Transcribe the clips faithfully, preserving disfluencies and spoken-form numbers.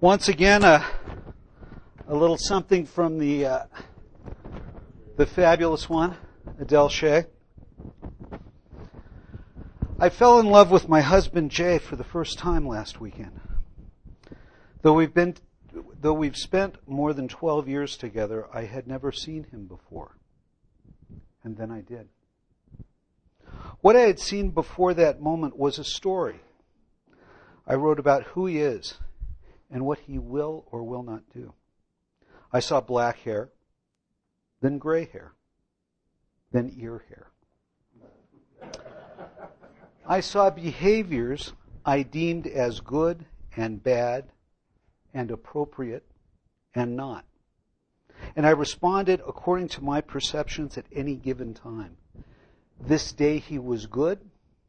Once again, a, a little something from the uh, the fabulous one, Adele Shea. I fell in love with my husband Jay for the first time last weekend. Though we've been, though we've spent more than twelve years together, I had never seen him before, and then I did. What I had seen before that moment was a story. I wrote about who he is and what he will or will not do. I saw black hair, then gray hair, then ear hair. I saw behaviors I deemed as good and bad and appropriate and not. And I responded according to my perceptions at any given time. This day he was good,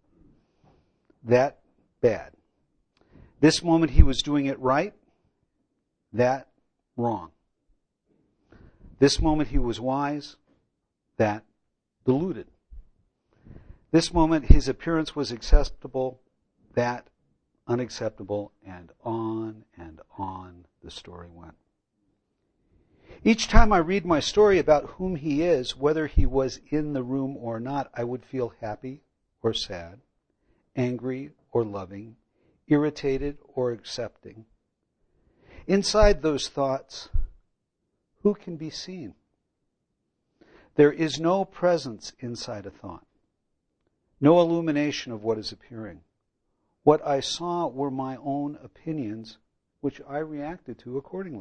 that bad. This moment he was doing it right, that wrong. This moment he was wise, that deluded. This moment his appearance was acceptable, that unacceptable, and on and on the story went. Each time I read my story about whom he is, whether he was in the room or not, I would feel happy or sad, angry or loving, irritated or accepting. Inside those thoughts, who can be seen? There is no presence inside a thought, no illumination of what is appearing. What I saw were my own opinions, which I reacted to accordingly.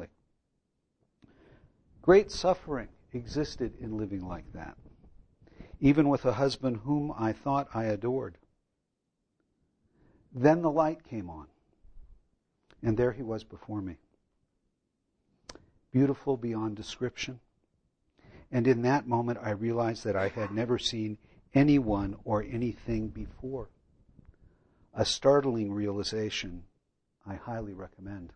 Great suffering existed in living like that, even with a husband whom I thought I adored. Then the light came on, and there he was before me. Beautiful beyond description. And in that moment I realized that I had never seen anyone or anything before. A startling realization I highly recommend.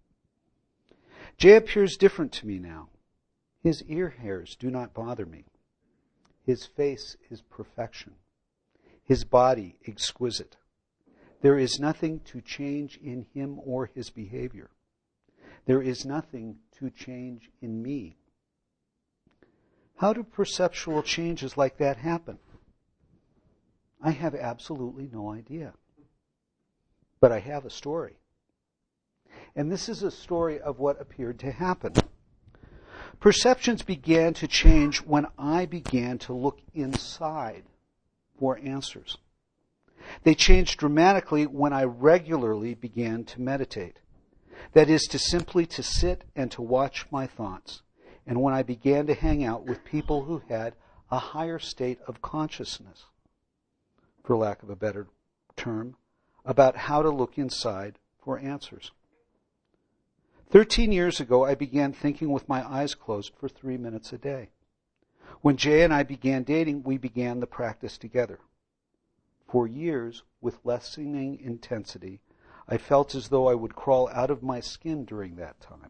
Jay appears different to me now. His ear hairs do not bother me. His face is perfection. His body exquisite. There is nothing to change in him or his behavior. There is nothing to change in me. How do perceptual changes like that happen? I have absolutely no idea. But I have a story. And this is a story of what appeared to happen. Perceptions began to change when I began to look inside for answers. They changed dramatically when I regularly began to meditate. That is, to simply to sit and to watch my thoughts. And when I began to hang out with people who had a higher state of consciousness, for lack of a better term, about how to look inside for answers. Thirteen years ago, I began thinking with my eyes closed for three minutes a day. When Jay and I began dating, we began the practice together. For years, with lessening intensity, I felt as though I would crawl out of my skin during that time.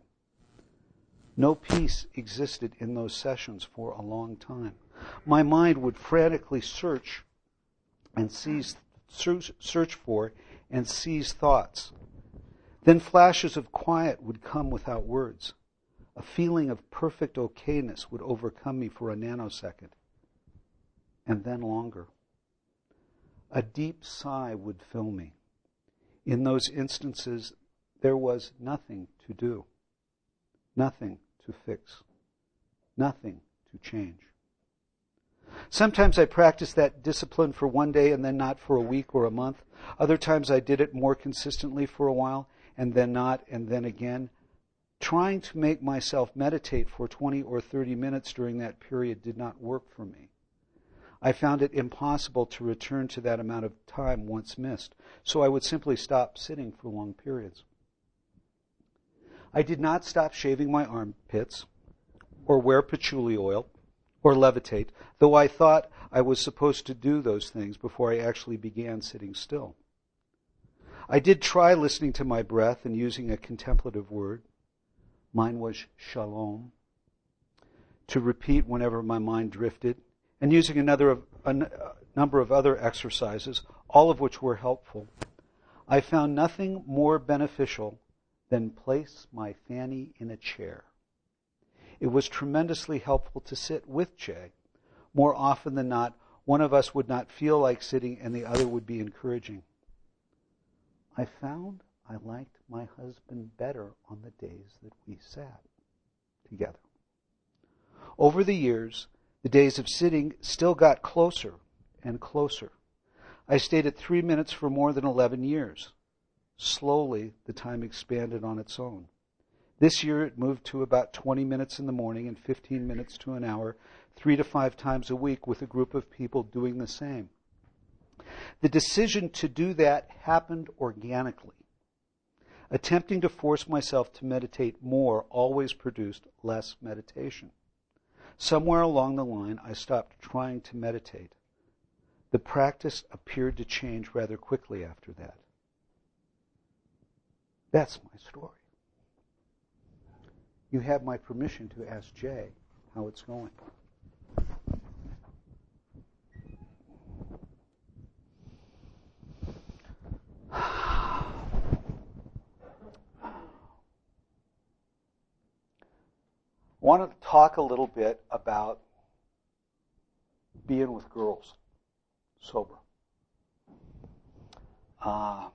No peace existed in those sessions for a long time. My mind would frantically search and seize, search, search for and seize thoughts. Then flashes of quiet would come without words. A feeling of perfect okayness would overcome me for a nanosecond, and then longer. A deep sigh would fill me. In those instances, there was nothing to do, nothing to fix, nothing to change. Sometimes I practiced that discipline for one day and then not for a week or a month. Other times I did it more consistently for a while and then not and then again. Trying to make myself meditate for twenty or thirty minutes during that period did not work for me. I found it impossible to return to that amount of time once missed, so I would simply stop sitting for long periods. I did not stop shaving my armpits, or wear patchouli oil, or levitate, though I thought I was supposed to do those things before I actually began sitting still. I did try listening to my breath and using a contemplative word. Mine was shalom, to repeat whenever my mind drifted, and using another of, a number of other exercises, all of which were helpful. I found nothing more beneficial then place my Fanny in a chair. It was tremendously helpful to sit with Jay. More often than not, one of us would not feel like sitting and the other would be encouraging. I found I liked my husband better on the days that we sat together. Over the years, the days of sitting still got closer and closer. I stayed at three minutes for more than eleven years. Slowly, the time expanded on its own. This year, it moved to about twenty minutes in the morning and fifteen minutes to an hour, three to five times a week with a group of people doing the same. The decision to do that happened organically. Attempting to force myself to meditate more always produced less meditation. Somewhere along the line, I stopped trying to meditate. The practice appeared to change rather quickly after that. That's my story. You have my permission to ask Jay how it's going. I want to talk a little bit about being with girls, sober. Uh,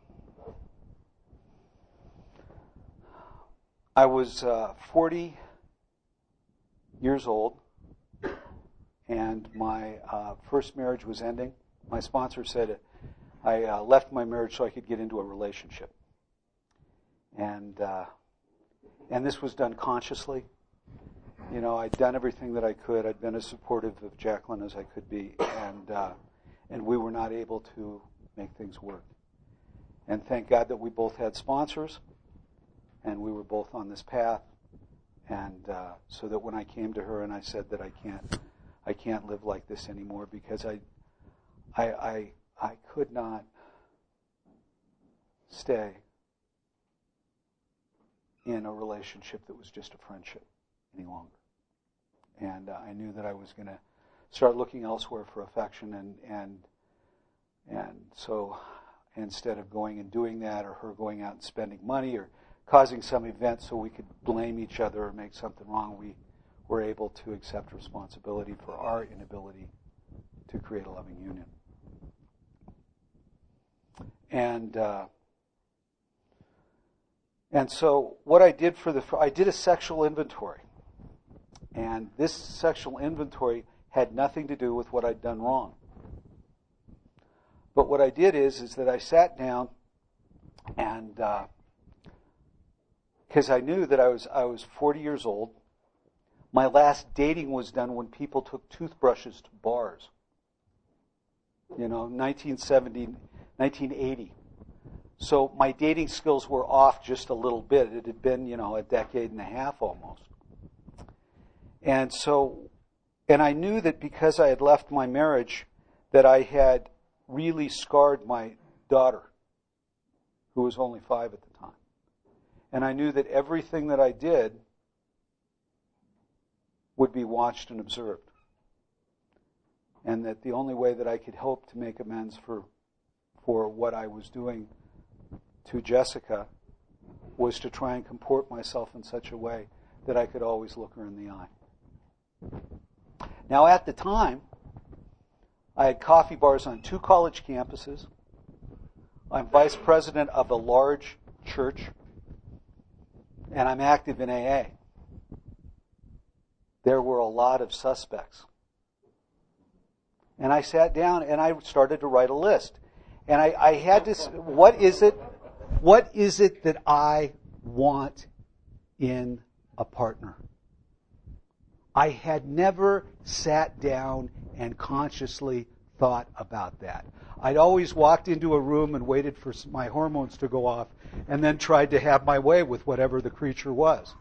I was uh, forty years old, and my uh, first marriage was ending. My sponsor said I uh, left my marriage so I could get into a relationship. And uh, and this was done consciously. You know, I'd done everything that I could. I'd been as supportive of Jacqueline as I could be, and uh, and we were not able to make things work. And thank God that we both had sponsors, and we were both on this path. And uh, so that when I came to her and I said that I can't, I can't live like this anymore because I, I, I, I could not stay in a relationship that was just a friendship any longer. And uh, I knew that I was going to start looking elsewhere for affection, and and and so instead of going and doing that, or her going out and spending money, or causing some event so we could blame each other or make something wrong, we were able to accept responsibility for our inability to create a loving union. And uh, and so what I did for the I did a sexual inventory. And this sexual inventory had nothing to do with what I'd done wrong. But what I did is, is that I sat down and, because uh, I knew that I was I was forty years old. My last dating was done when people took toothbrushes to bars. You know, nineteen seventy, nineteen eighty. So my dating skills were off just a little bit. It had been, you know, a decade and a half almost. And so, and I knew that because I had left my marriage, that I had really scarred my daughter, who was only five at the time. And I knew that everything that I did would be watched and observed. And that the only way that I could hope to make amends for, for what I was doing to Jessica was to try and comport myself in such a way that I could always look her in the eye. Now, at the time, I had coffee bars on two college campuses. I'm vice president of a large church, and I'm active in A A. There were a lot of suspects. And I sat down and I started to write a list. And I, I had to, what is it, what is it that I want in a partner? I had never sat down and consciously thought about that. I'd always walked into a room and waited for my hormones to go off and then tried to have my way with whatever the creature was.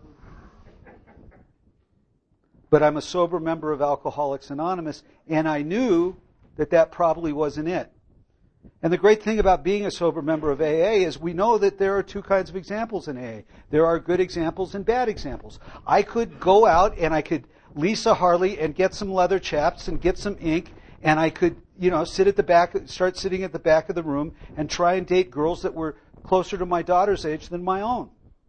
But I'm a sober member of Alcoholics Anonymous, and I knew that that probably wasn't it. And the great thing about being a sober member of A A is we know that there are two kinds of examples in A A. There are good examples and bad examples. I could go out and I could Lisa Harley and get some leather chaps and get some ink, and I could, you know, sit at the back, start sitting at the back of the room and try and date girls that were closer to my daughter's age than my own.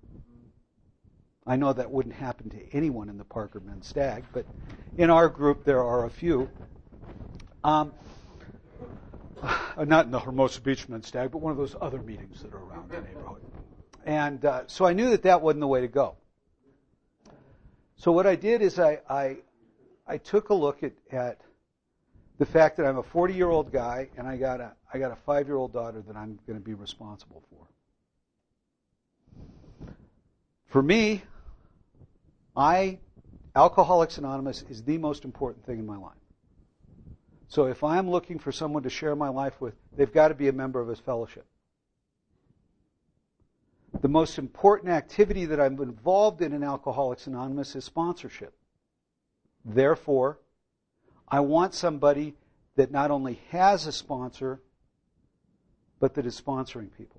I know that wouldn't happen to anyone in the Parker Men's Stag, but in our group there are a few. Um, not in the Hermosa Beach Men's Stag, but one of those other meetings that are around the neighborhood. And uh, so I knew that that wasn't the way to go. So what I did is I I, I took a look at, at the fact that I'm a forty-year-old guy and I got a I got a five-year-old daughter that I'm going to be responsible for. For me, I Alcoholics Anonymous is the most important thing in my life. So if I'm looking for someone to share my life with, they've got to be a member of his fellowship. The most important activity that I'm involved in in Alcoholics Anonymous is sponsorship. Therefore, I want somebody that not only has a sponsor, but that is sponsoring people.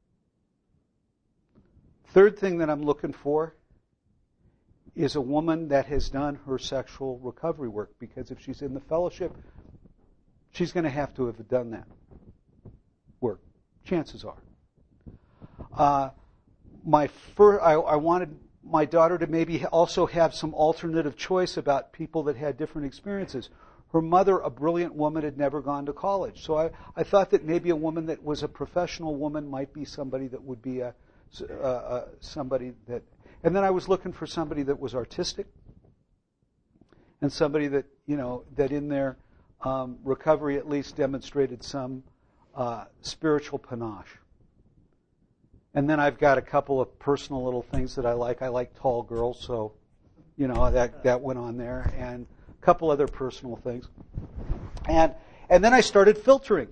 Third thing that I'm looking for is a woman that has done her sexual recovery work, because if she's in the fellowship, she's going to have to have done that work. Chances are. Uh, my fir- I, I wanted my daughter to maybe also have some alternative choice about people that had different experiences. Her mother, a brilliant woman, had never gone to college. So I, I thought that maybe a woman that was a professional woman might be somebody that would be a, uh, uh, somebody that... And then I was looking for somebody that was artistic and somebody that, you know, that in their um, recovery at least demonstrated some uh, spiritual panache. And then I've got a couple of personal little things that I like. I like tall girls, so, you know, that, that went on there. And a couple other personal things. And and then I started filtering.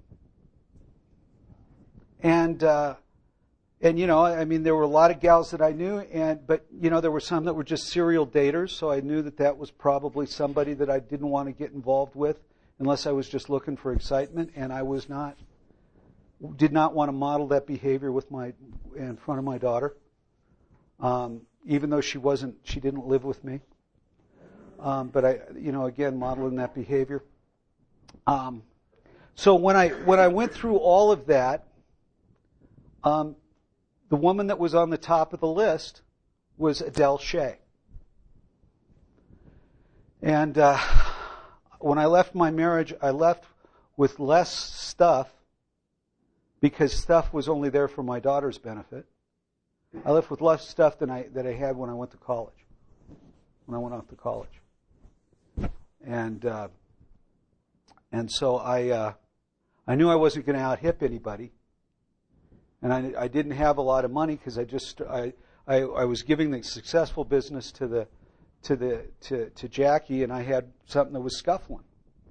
And, uh, and you know, I mean, there were a lot of gals that I knew, and but, you know, there were some that were just serial daters, so I knew that that was probably somebody that I didn't want to get involved with unless I was just looking for excitement, and I was not... did not want to model that behavior with my in front of my daughter, um, even though she wasn't, she didn't live with me. Um, but I, you know, again, modeling that behavior. Um, so when I when I went through all of that, um, the woman that was on the top of the list was Adele Shea. And uh, when I left my marriage, I left with less stuff, because stuff was only there for my daughter's benefit. I left with less stuff than I that I had when I went to college, when I went off to college. And uh, and so I uh, I knew I wasn't going to out-hip anybody, and I, I didn't have a lot of money because I just I, I I was giving the successful business to the to the to to Jackie, and I had something that was scuffling.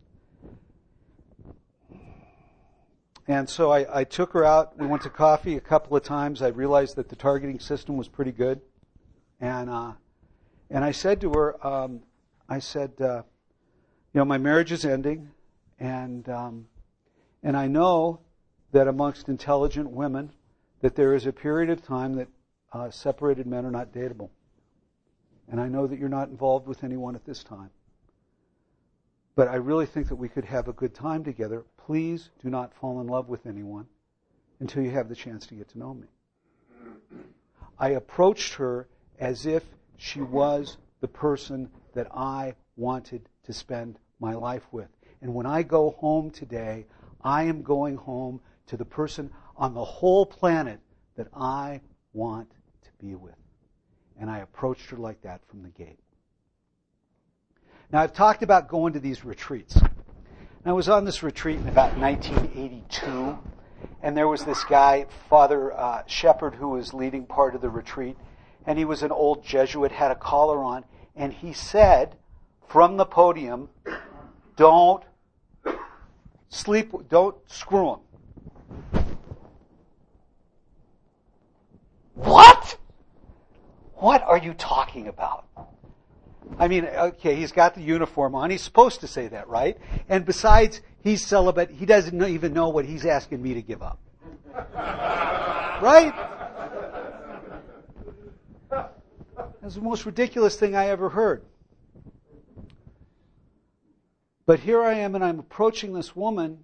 And so I, I took her out. We went to coffee a couple of times. I realized that the targeting system was pretty good. And uh, and I said to her, um, I said, uh, you know, my marriage is ending. And um, and I know that amongst intelligent women that there is a period of time that uh, separated men are not dateable. And I know that you're not involved with anyone at this time. But I really think that we could have a good time together. Please do not fall in love with anyone until you have the chance to get to know me. I approached her as if she was the person that I wanted to spend my life with. And when I go home today, I am going home to the person on the whole planet that I want to be with. And I approached her like that from the gate. Now, I've talked about going to these retreats. I was on this retreat in about nineteen eighty-two, and there was this guy, Father uh, Shepherd, who was leading part of the retreat, and he was an old Jesuit, had a collar on, and he said from the podium, don't sleep, don't screw him. What? What are you talking about? I mean, okay, he's got the uniform on. He's supposed to say that, right? And besides, he's celibate. He doesn't even know what he's asking me to give up. Right? That's the most ridiculous thing I ever heard. But here I am, and I'm approaching this woman,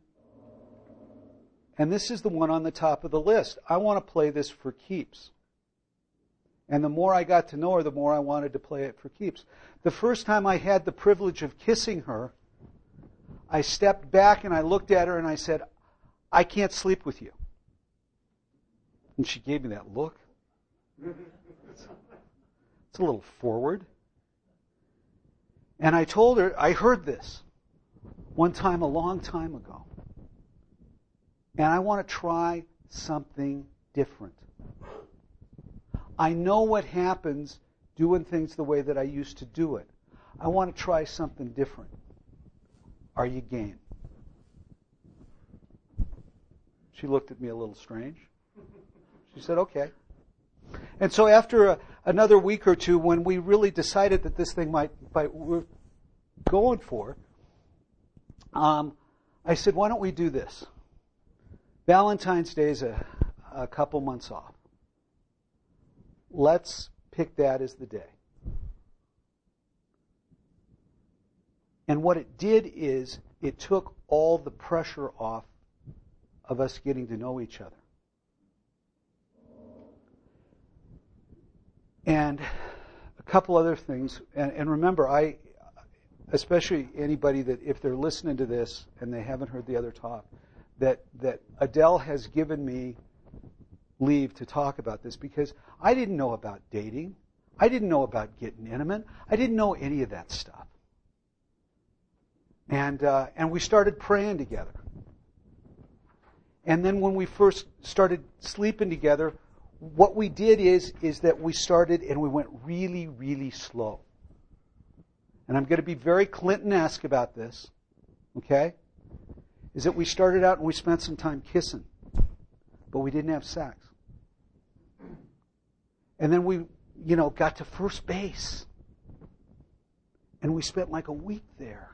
and this is the one on the top of the list. I want to play this for keeps. And the more I got to know her, the more I wanted to play it for keeps. The first time I had the privilege of kissing her, I stepped back and I looked at her and I said, I can't sleep with you. And she gave me that look. It's a little forward. And I told her, I heard this one time a long time ago. And I want to try something different. I know what happens doing things the way that I used to do it. I want to try something different. Are you game? She looked at me a little strange. She said, okay. And so after a, another week or two, when we really decided that this thing might, might we're going for, um, I said, why don't we do this? Valentine's Day is a, a couple months off. Let's pick that as the day. And what it did is it took all the pressure off of us getting to know each other. And a couple other things. And, and remember, I, especially anybody that, if they're listening to this and they haven't heard the other talk, that, that Adele has given me leave to talk about this because I didn't know about dating. I didn't know about getting intimate. I didn't know any of that stuff. And uh, and we started praying together. And then when we first started sleeping together, what we did is is that we started and we went really, really slow. And I'm going to be very Clinton-esque about this, okay? Is that we started out and we spent some time kissing, but we didn't have sex. And then we, you know, got to first base. And we spent like a week there.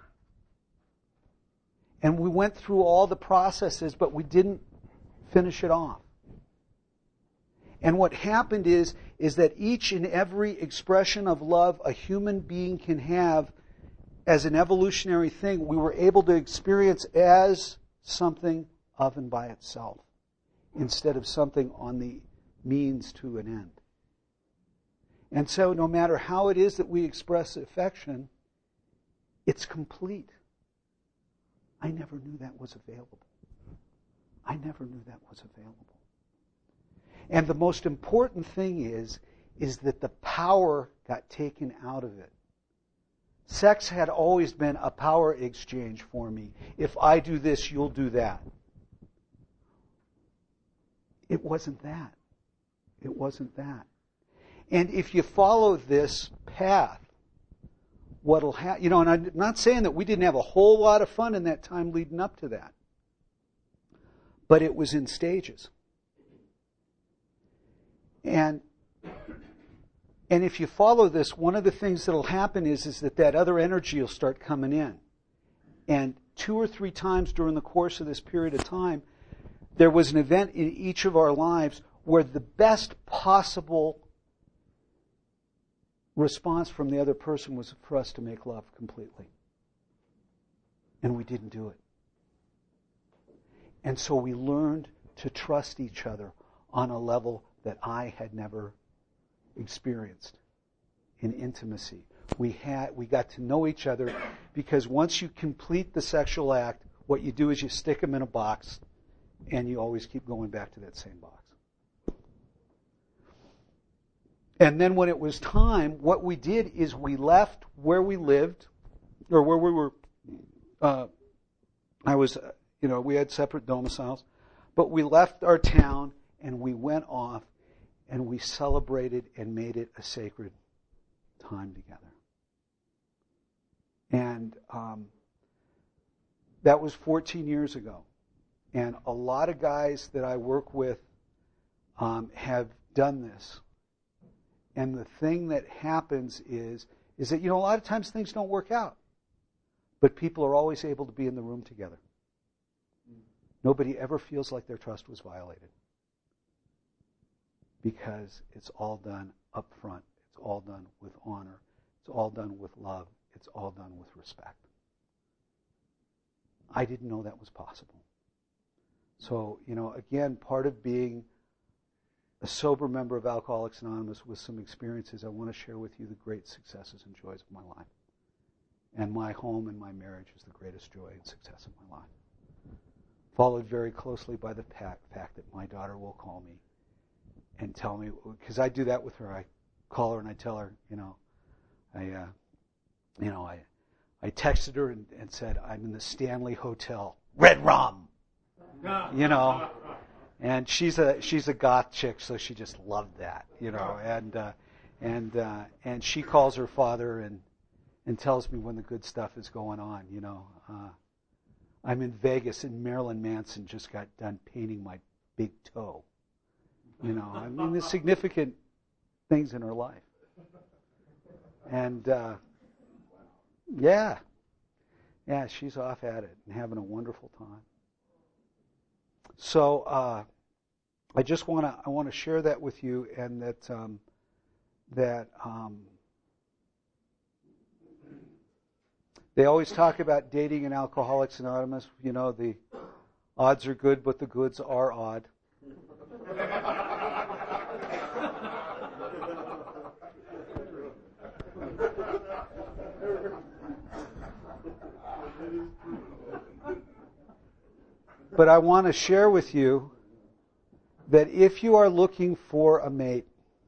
And we went through all the processes, but we didn't finish it off. And what happened is, is that each and every expression of love a human being can have as an evolutionary thing, we were able to experience as something of and by itself, instead of something on the means to an end. And so no matter how it is that we express affection, it's complete. I never knew that was available. I never knew that was available. And the most important thing is, is that the power got taken out of it. Sex had always been a power exchange for me. If I do this, you'll do that. It wasn't that. It wasn't that. And if you follow this path, what'll happen, you know, and I'm not saying that we didn't have a whole lot of fun in that time leading up to that. But it was in stages. And and if you follow this, one of the things that'll happen is, is that that other energy will start coming in. And two or three times during the course of this period of time, there was an event in each of our lives where the best possible response from the other person was for us to make love completely. And we didn't do it. And so we learned to trust each other on a level that I had never experienced in intimacy. We had we got to know each other because once you complete the sexual act, what you do is you stick them in a box and you always keep going back to that same box. And then when it was time, what we did is we left where we lived, or where we were, uh, I was, you know, we had separate domiciles, but we left our town and we went off and we celebrated and made it a sacred time together. And um, that was fourteen years ago. And a lot of guys that I work with um, have done this. And the thing that happens is, is that, you know, a lot of times things don't work out. But people are always able to be in the room together. Nobody ever feels like their trust was violated. Because it's all done up front. It's all done with honor. It's all done with love. It's all done with respect. I didn't know that was possible. So, you know, again, part of being a sober member of Alcoholics Anonymous with some experiences, I want to share with you the great successes and joys of my life. And my home and my marriage is the greatest joy and success of my life. Followed very closely by the fact that my daughter will call me and tell me, because I do that with her. I call her and I tell her, you know, I, uh, you know, I, I texted her and, and said, I'm in the Stanley Hotel, Red Rum, you know, and she's a she's a goth chick, so she just loved that, you know, and uh, and uh, and she calls her father and and tells me when the good stuff is going on, you know. Uh, I'm in Vegas and Marilyn Manson just got done painting my big toe. You know, I mean, there's significant things in her life. And, uh, yeah, yeah, she's off at it and having a wonderful time. So, uh, I just want to, I want to share that with you, and that, um, that, um, they always talk about dating in Alcoholics Anonymous. You know, the odds are good, but the goods are odd. But I want to share with you that if you are looking for a mate,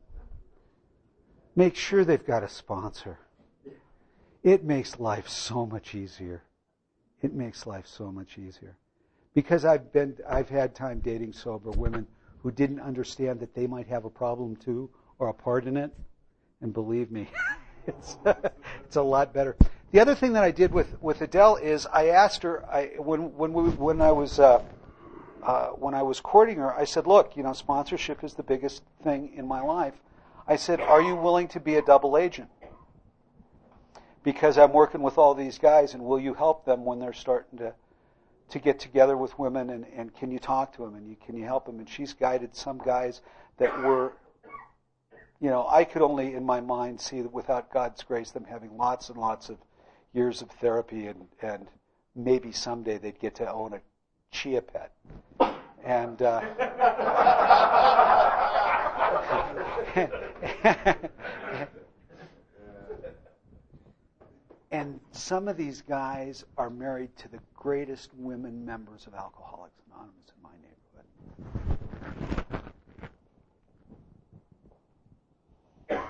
make sure they've got a sponsor. It makes life so much easier. It makes life so much easier. Because I've been, I've had time dating sober women who didn't understand that they might have a problem too, or a part in it. And believe me, it's, it's a lot better. The other thing that I did with, with Adele is I asked her, I, when, when we, when I was, uh, uh, when I was courting her, I said, look, you know, sponsorship is the biggest thing in my life. I said, are you willing to be a double agent? Because I'm working with all these guys, and will you help them when they're starting to to get together with women, and, and can you talk to them, and you, can you help them? And she's guided some guys that were, you know, I could only in my mind see that without God's grace them having lots and lots of years of therapy, and, and maybe someday they'd get to own a chia pet. And uh, And some of these guys are married to the greatest women members of Alcoholics Anonymous in my neighborhood.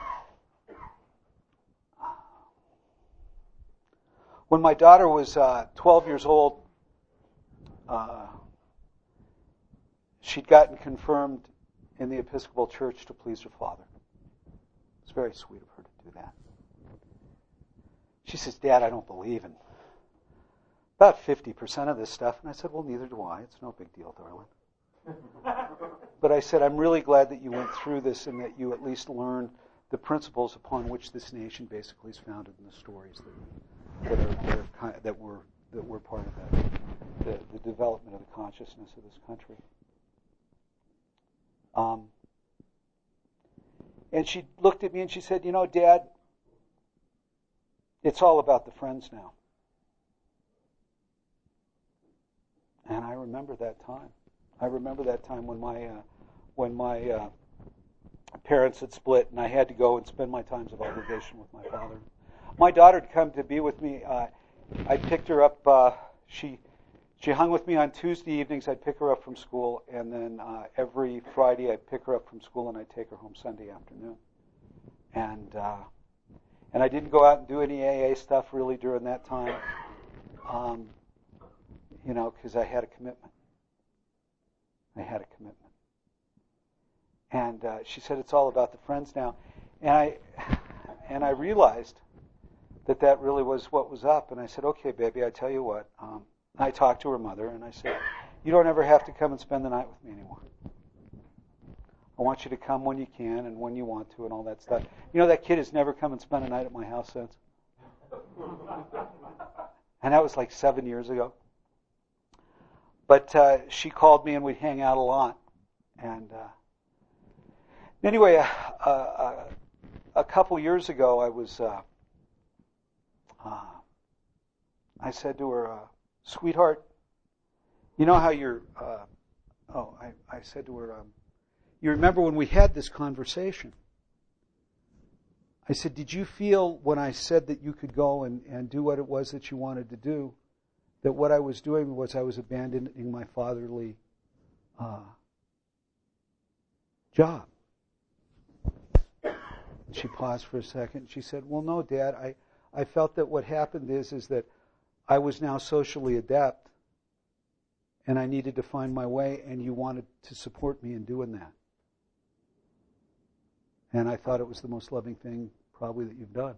When my daughter was uh, twelve years old, uh, she'd gotten confirmed in the Episcopal Church to please her father. It's very sweet of her to do that. She says, Dad, I don't believe in about fifty percent of this stuff. And I said, well, neither do I. It's no big deal, darling. But I said, I'm really glad that you went through this and that you at least learned the principles upon which this nation basically is founded in the stories that, that, are, that, are, that, were, that were part of that, the, the development of the consciousness of this country. Um, and she looked at me and she said, you know, Dad, it's all about the friends now. And I remember that time. I remember that time when my uh, when my uh, parents had split, and I had to go and spend my times of obligation with my father. My daughter had come to be with me. Uh, I picked her up. Uh, she she hung with me on Tuesday evenings. I'd pick her up from school, and then uh, every Friday I'd pick her up from school, and I'd take her home Sunday afternoon. And uh, And I didn't go out and do any A A stuff really during that time, um, you know, because I had a commitment. I had a commitment. And uh, she said, it's all about the friends now. And I and I realized that that really was what was up. And I said, okay, baby, I tell you what. Um, I talked to her mother, and I said, you don't ever have to come and spend the night with me anymore. I want you to come when you can and when you want to and all that stuff. You know, that kid has never come and spent a night at my house since. And that was like seven years ago. But uh, she called me and we'd hang out a lot. And uh, anyway, uh, uh, a couple years ago, I was, uh, uh, I said to her, uh, sweetheart, you know how you're, uh, oh, I, I said to her, um, you remember when we had this conversation, I said, did you feel when I said that you could go and, and do what it was that you wanted to do, that what I was doing was I was abandoning my fatherly uh, job? She paused for a second. She said, well, no, Dad, I, I felt that what happened is, is that I was now socially adept and I needed to find my way, and you wanted to support me in doing that. And I thought it was the most loving thing probably that you've done.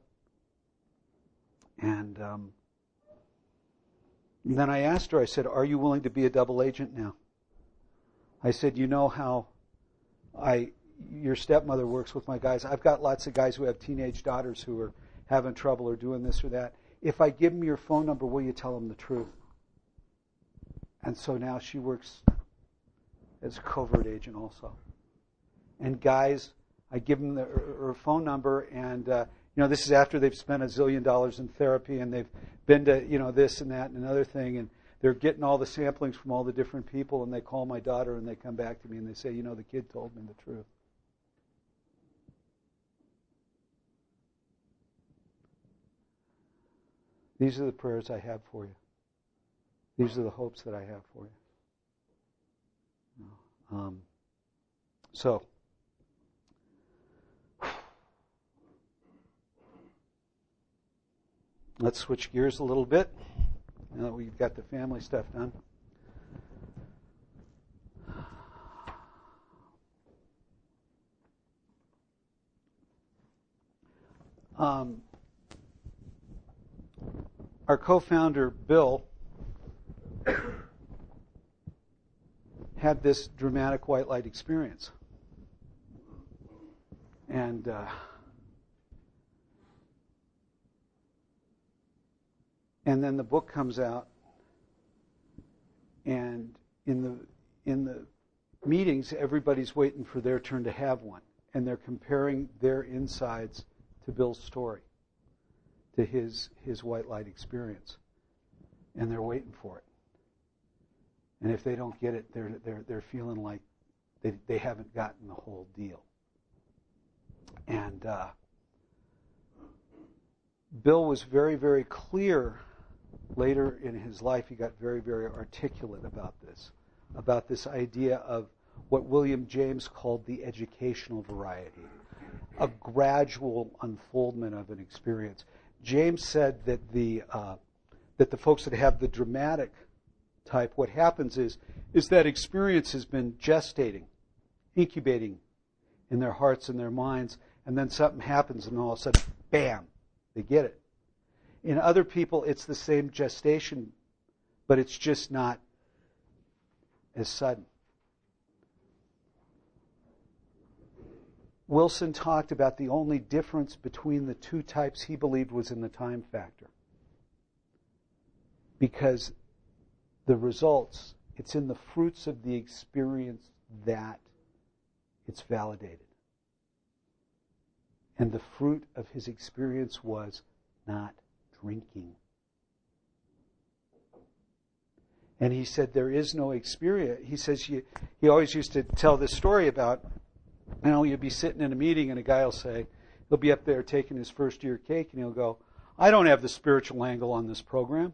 And, um, and then I asked her, I said, are you willing to be a double agent now? I said, you know how I, your stepmother works with my guys. I've got lots of guys who have teenage daughters who are having trouble or doing this or that. If I give them your phone number, will you tell them the truth? And so now she works as a covert agent also. And guys, I give them the, her, her phone number, and uh, you know, this is after they've spent a zillion dollars in therapy, and they've been to, you know, this and that and another thing, and they're getting all the samplings from all the different people, and they call my daughter, and they come back to me, and they say, you know, the kid told me the truth. These are the prayers I have for you. These are the hopes that I have for you. Um, so, let's switch gears a little bit now that we've got the family stuff done. Um, our co-founder, Bill, had this dramatic white light experience. And uh, and then the book comes out, and in the in the meetings, everybody's waiting for their turn to have one, and they're comparing their insides to Bill's story, to his his white light experience, and they're waiting for it. And if they don't get it, they're they're they're feeling like they they haven't gotten the whole deal. And uh, Bill was very very clear. Later in his life, he got very very articulate about this, about this idea of what William James called the educational variety, a gradual unfoldment of an experience. James said that the uh, that the folks that have the dramatic type, what happens is, is that experience has been gestating, incubating in their hearts and their minds, and then something happens and all of a sudden, bam, they get it. In other people, it's the same gestation, but it's just not as sudden. Wilson talked about the only difference between the two types he believed was in the time factor. Because the results, it's in the fruits of the experience that it's validated. And the fruit of his experience was not drinking. And he said there is no experience. He says you, he always used to tell this story about, you know, you'd be sitting in a meeting and a guy will say, he'll be up there taking his first year cake and he'll go, I don't have the spiritual angle on this program.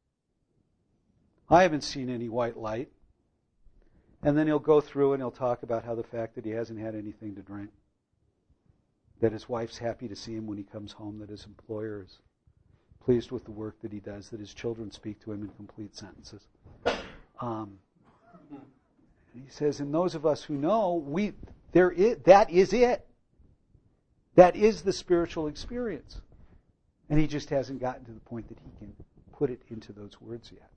I haven't seen any white light. And then he'll go through and he'll talk about how the fact that he hasn't had anything to drink, that his wife's happy to see him when he comes home, that his employer is pleased with the work that he does, that his children speak to him in complete sentences. Um, he says, and those of us who know, we there is, that is it. That is the spiritual experience. And he just hasn't gotten to the point that he can put it into those words yet.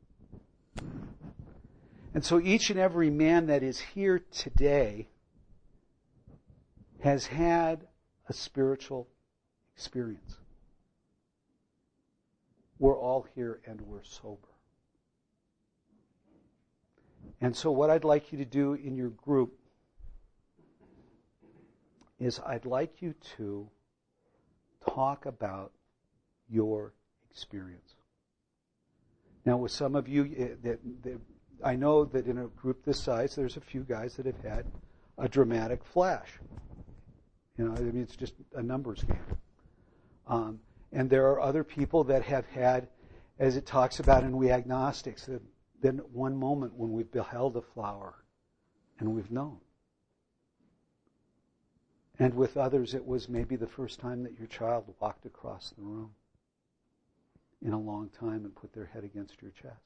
And so each and every man that is here today has had a spiritual experience. We're all here and we're sober. And so what I'd like you to do in your group is I'd like you to talk about your experience. Now, with some of you, that, that I know that in a group this size, there's a few guys that have had a dramatic flash. You know, I mean, it's just a numbers game. Um, and there are other people that have had, as it talks about in We Agnostics, there have been one moment when we've beheld a flower and we've known. And with others, it was maybe the first time that your child walked across the room in a long time and put their head against your chest.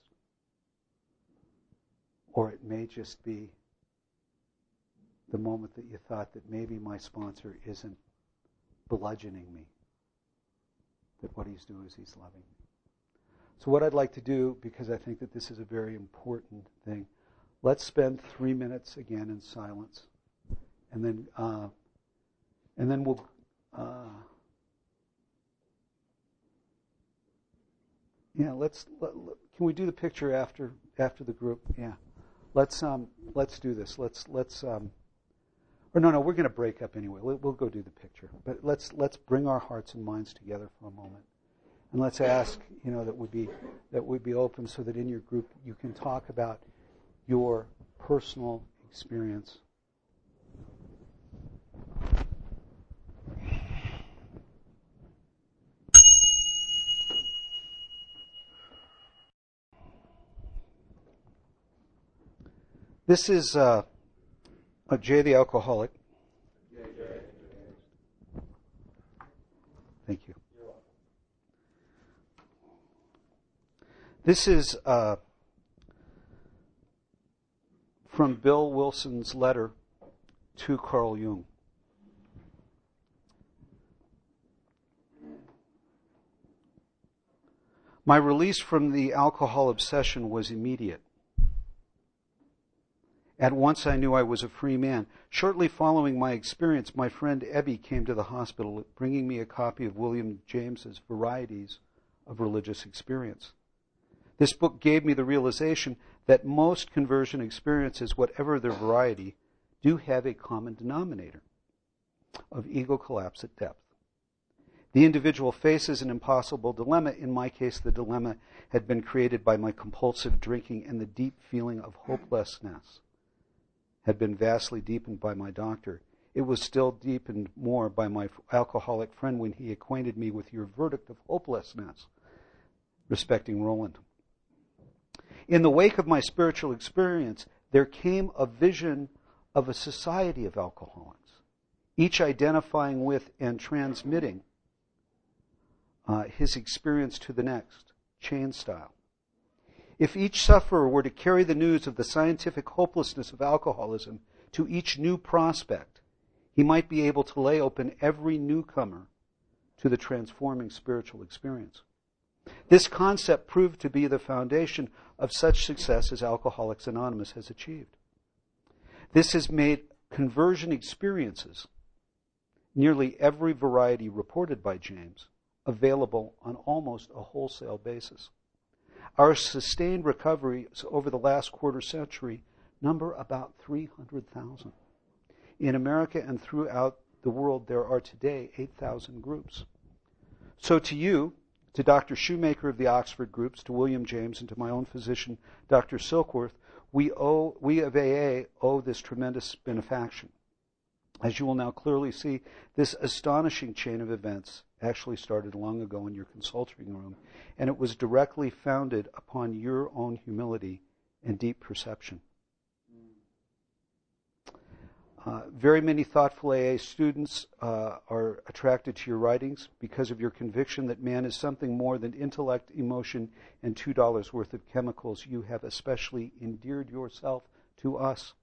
Or it may just be the moment that you thought that maybe my sponsor isn't bludgeoning me, that what he's doing is he's loving me. So what I'd like to do, because I think that this is a very important thing, let's spend three minutes again in silence, and then uh, and then we'll. Uh, yeah, let's. Let, let, can we do the picture after after the group? Yeah, let's um let's do this. Let's let's um. Or no, no, we're going to break up anyway. We'll, we'll go do the picture, but let's let's bring our hearts and minds together for a moment, and let's ask, you know, that we be that we be open so that in your group you can talk about your personal experience. This is uh, uh, Jay the alcoholic. Thank you. This is uh, from Bill Wilson's letter to Carl Jung. My release from the alcohol obsession was immediate. At once I knew I was a free man. Shortly following my experience, my friend Ebby came to the hospital, bringing me a copy of William James's Varieties of Religious Experience. This book gave me the realization that most conversion experiences, whatever their variety, do have a common denominator of ego collapse at depth. The individual faces an impossible dilemma. In my case, the dilemma had been created by my compulsive drinking, and the deep feeling of hopelessness had been vastly deepened by my doctor. It was still deepened more by my alcoholic friend when he acquainted me with your verdict of hopelessness respecting Roland. In the wake of my spiritual experience, there came a vision of a society of alcoholics, each identifying with and transmitting uh, his experience to the next, chain style. If each sufferer were to carry the news of the scientific hopelessness of alcoholism to each new prospect, he might be able to lay open every newcomer to the transforming spiritual experience. This concept proved to be the foundation of such success as Alcoholics Anonymous has achieved. This has made conversion experiences, nearly every variety reported by James, available on almost a wholesale basis. Our sustained recoveries over the last quarter century number about three hundred thousand. In America and throughout the world, there are today eight thousand groups. So to you, to Doctor Shoemaker of the Oxford groups, to William James, and to my own physician, Doctor Silkworth, we owe, we of A A owe this tremendous benefaction. As you will now clearly see, this astonishing chain of events actually started long ago in your consulting room, and it was directly founded upon your own humility and deep perception. Uh, very many thoughtful A A students uh, are attracted to your writings because of your conviction that man is something more than intellect, emotion, and two dollars worth of chemicals. You have especially endeared yourself to us.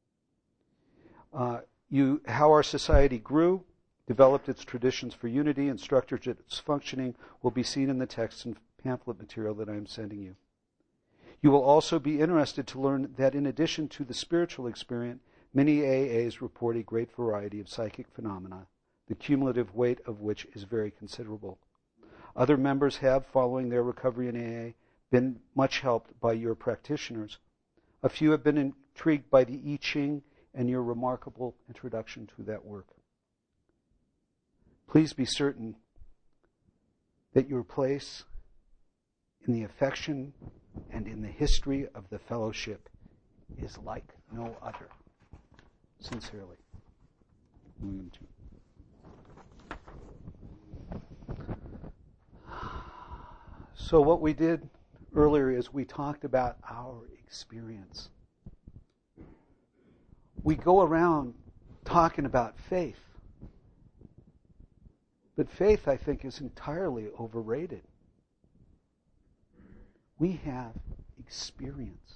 Uh, you, how our society grew, developed its traditions for unity, and structured its functioning will be seen in the text and pamphlet material that I am sending you. You will also be interested to learn that in addition to the spiritual experience, many A As report a great variety of psychic phenomena, the cumulative weight of which is very considerable. Other members have, following their recovery in A A, been much helped by your practitioners. A few have been intrigued by the I Ching and your remarkable introduction to that work. Please be certain that your place in the affection and in the history of the fellowship is like no other. Sincerely. William T. So what we did earlier is we talked about our experience. We go around talking about faith. But faith, I think, is entirely overrated. We have experience.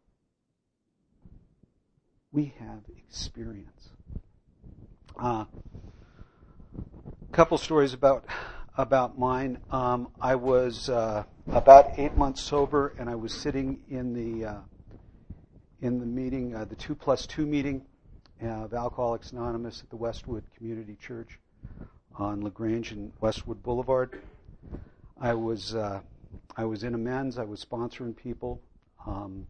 We have experience. A uh, couple stories about about mine. Um, I was uh, about eight months sober, and I was sitting in the uh, in the meeting, uh, the two plus two meeting uh, of Alcoholics Anonymous at the Westwood Community Church on LaGrange and Westwood Boulevard. I was uh, I was in a men's. I was sponsoring people, um,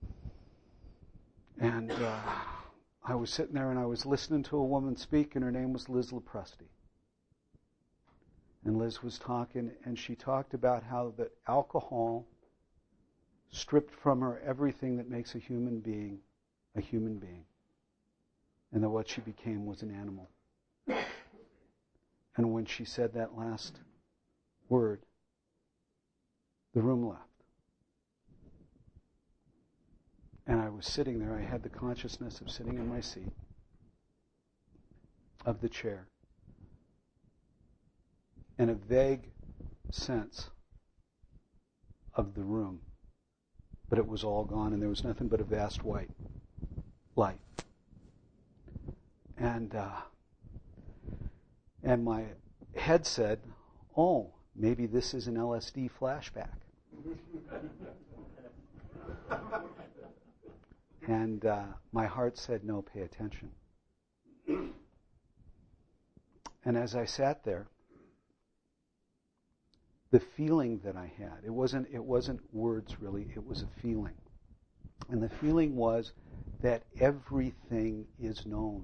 and uh, I was sitting there and I was listening to a woman speak, and her name was Liz Lepresti. And Liz was talking, and she talked about how that alcohol stripped from her everything that makes a human being a human being, and that what she became was an animal. And when she said that last word, the room left. And I was sitting there. I had the consciousness of sitting in my seat, of the chair, and a vague sense of the room. But it was all gone, and there was nothing but a vast white light. And uh, and my head said, "Oh, maybe this is an L S D flashback." And uh, my heart said, "No, pay attention." And as I sat there, the feeling that I had, it wasn't it wasn't words really, it was a feeling. And the feeling was that everything is known.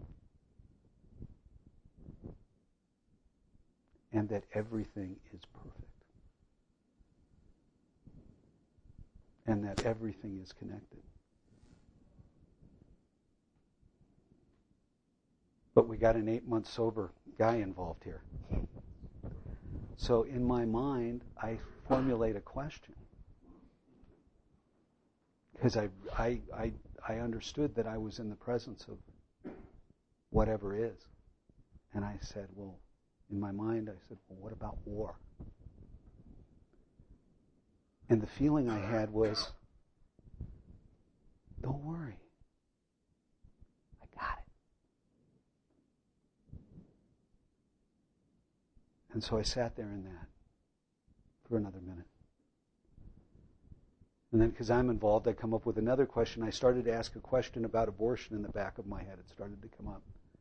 And that everything is perfect. And that everything is connected. But we got an eight-month sober guy involved here. So in my mind, I formulate a question. Because I, I, I, I understood that I was in the presence of whatever is. And I said, well, in my mind, I said, well, what about war? And the feeling I had was, don't worry. I got it. And so I sat there in that for another minute. And then, because I'm involved, I come up with another question. I started to ask a question about abortion in the back of my head. It started to come up.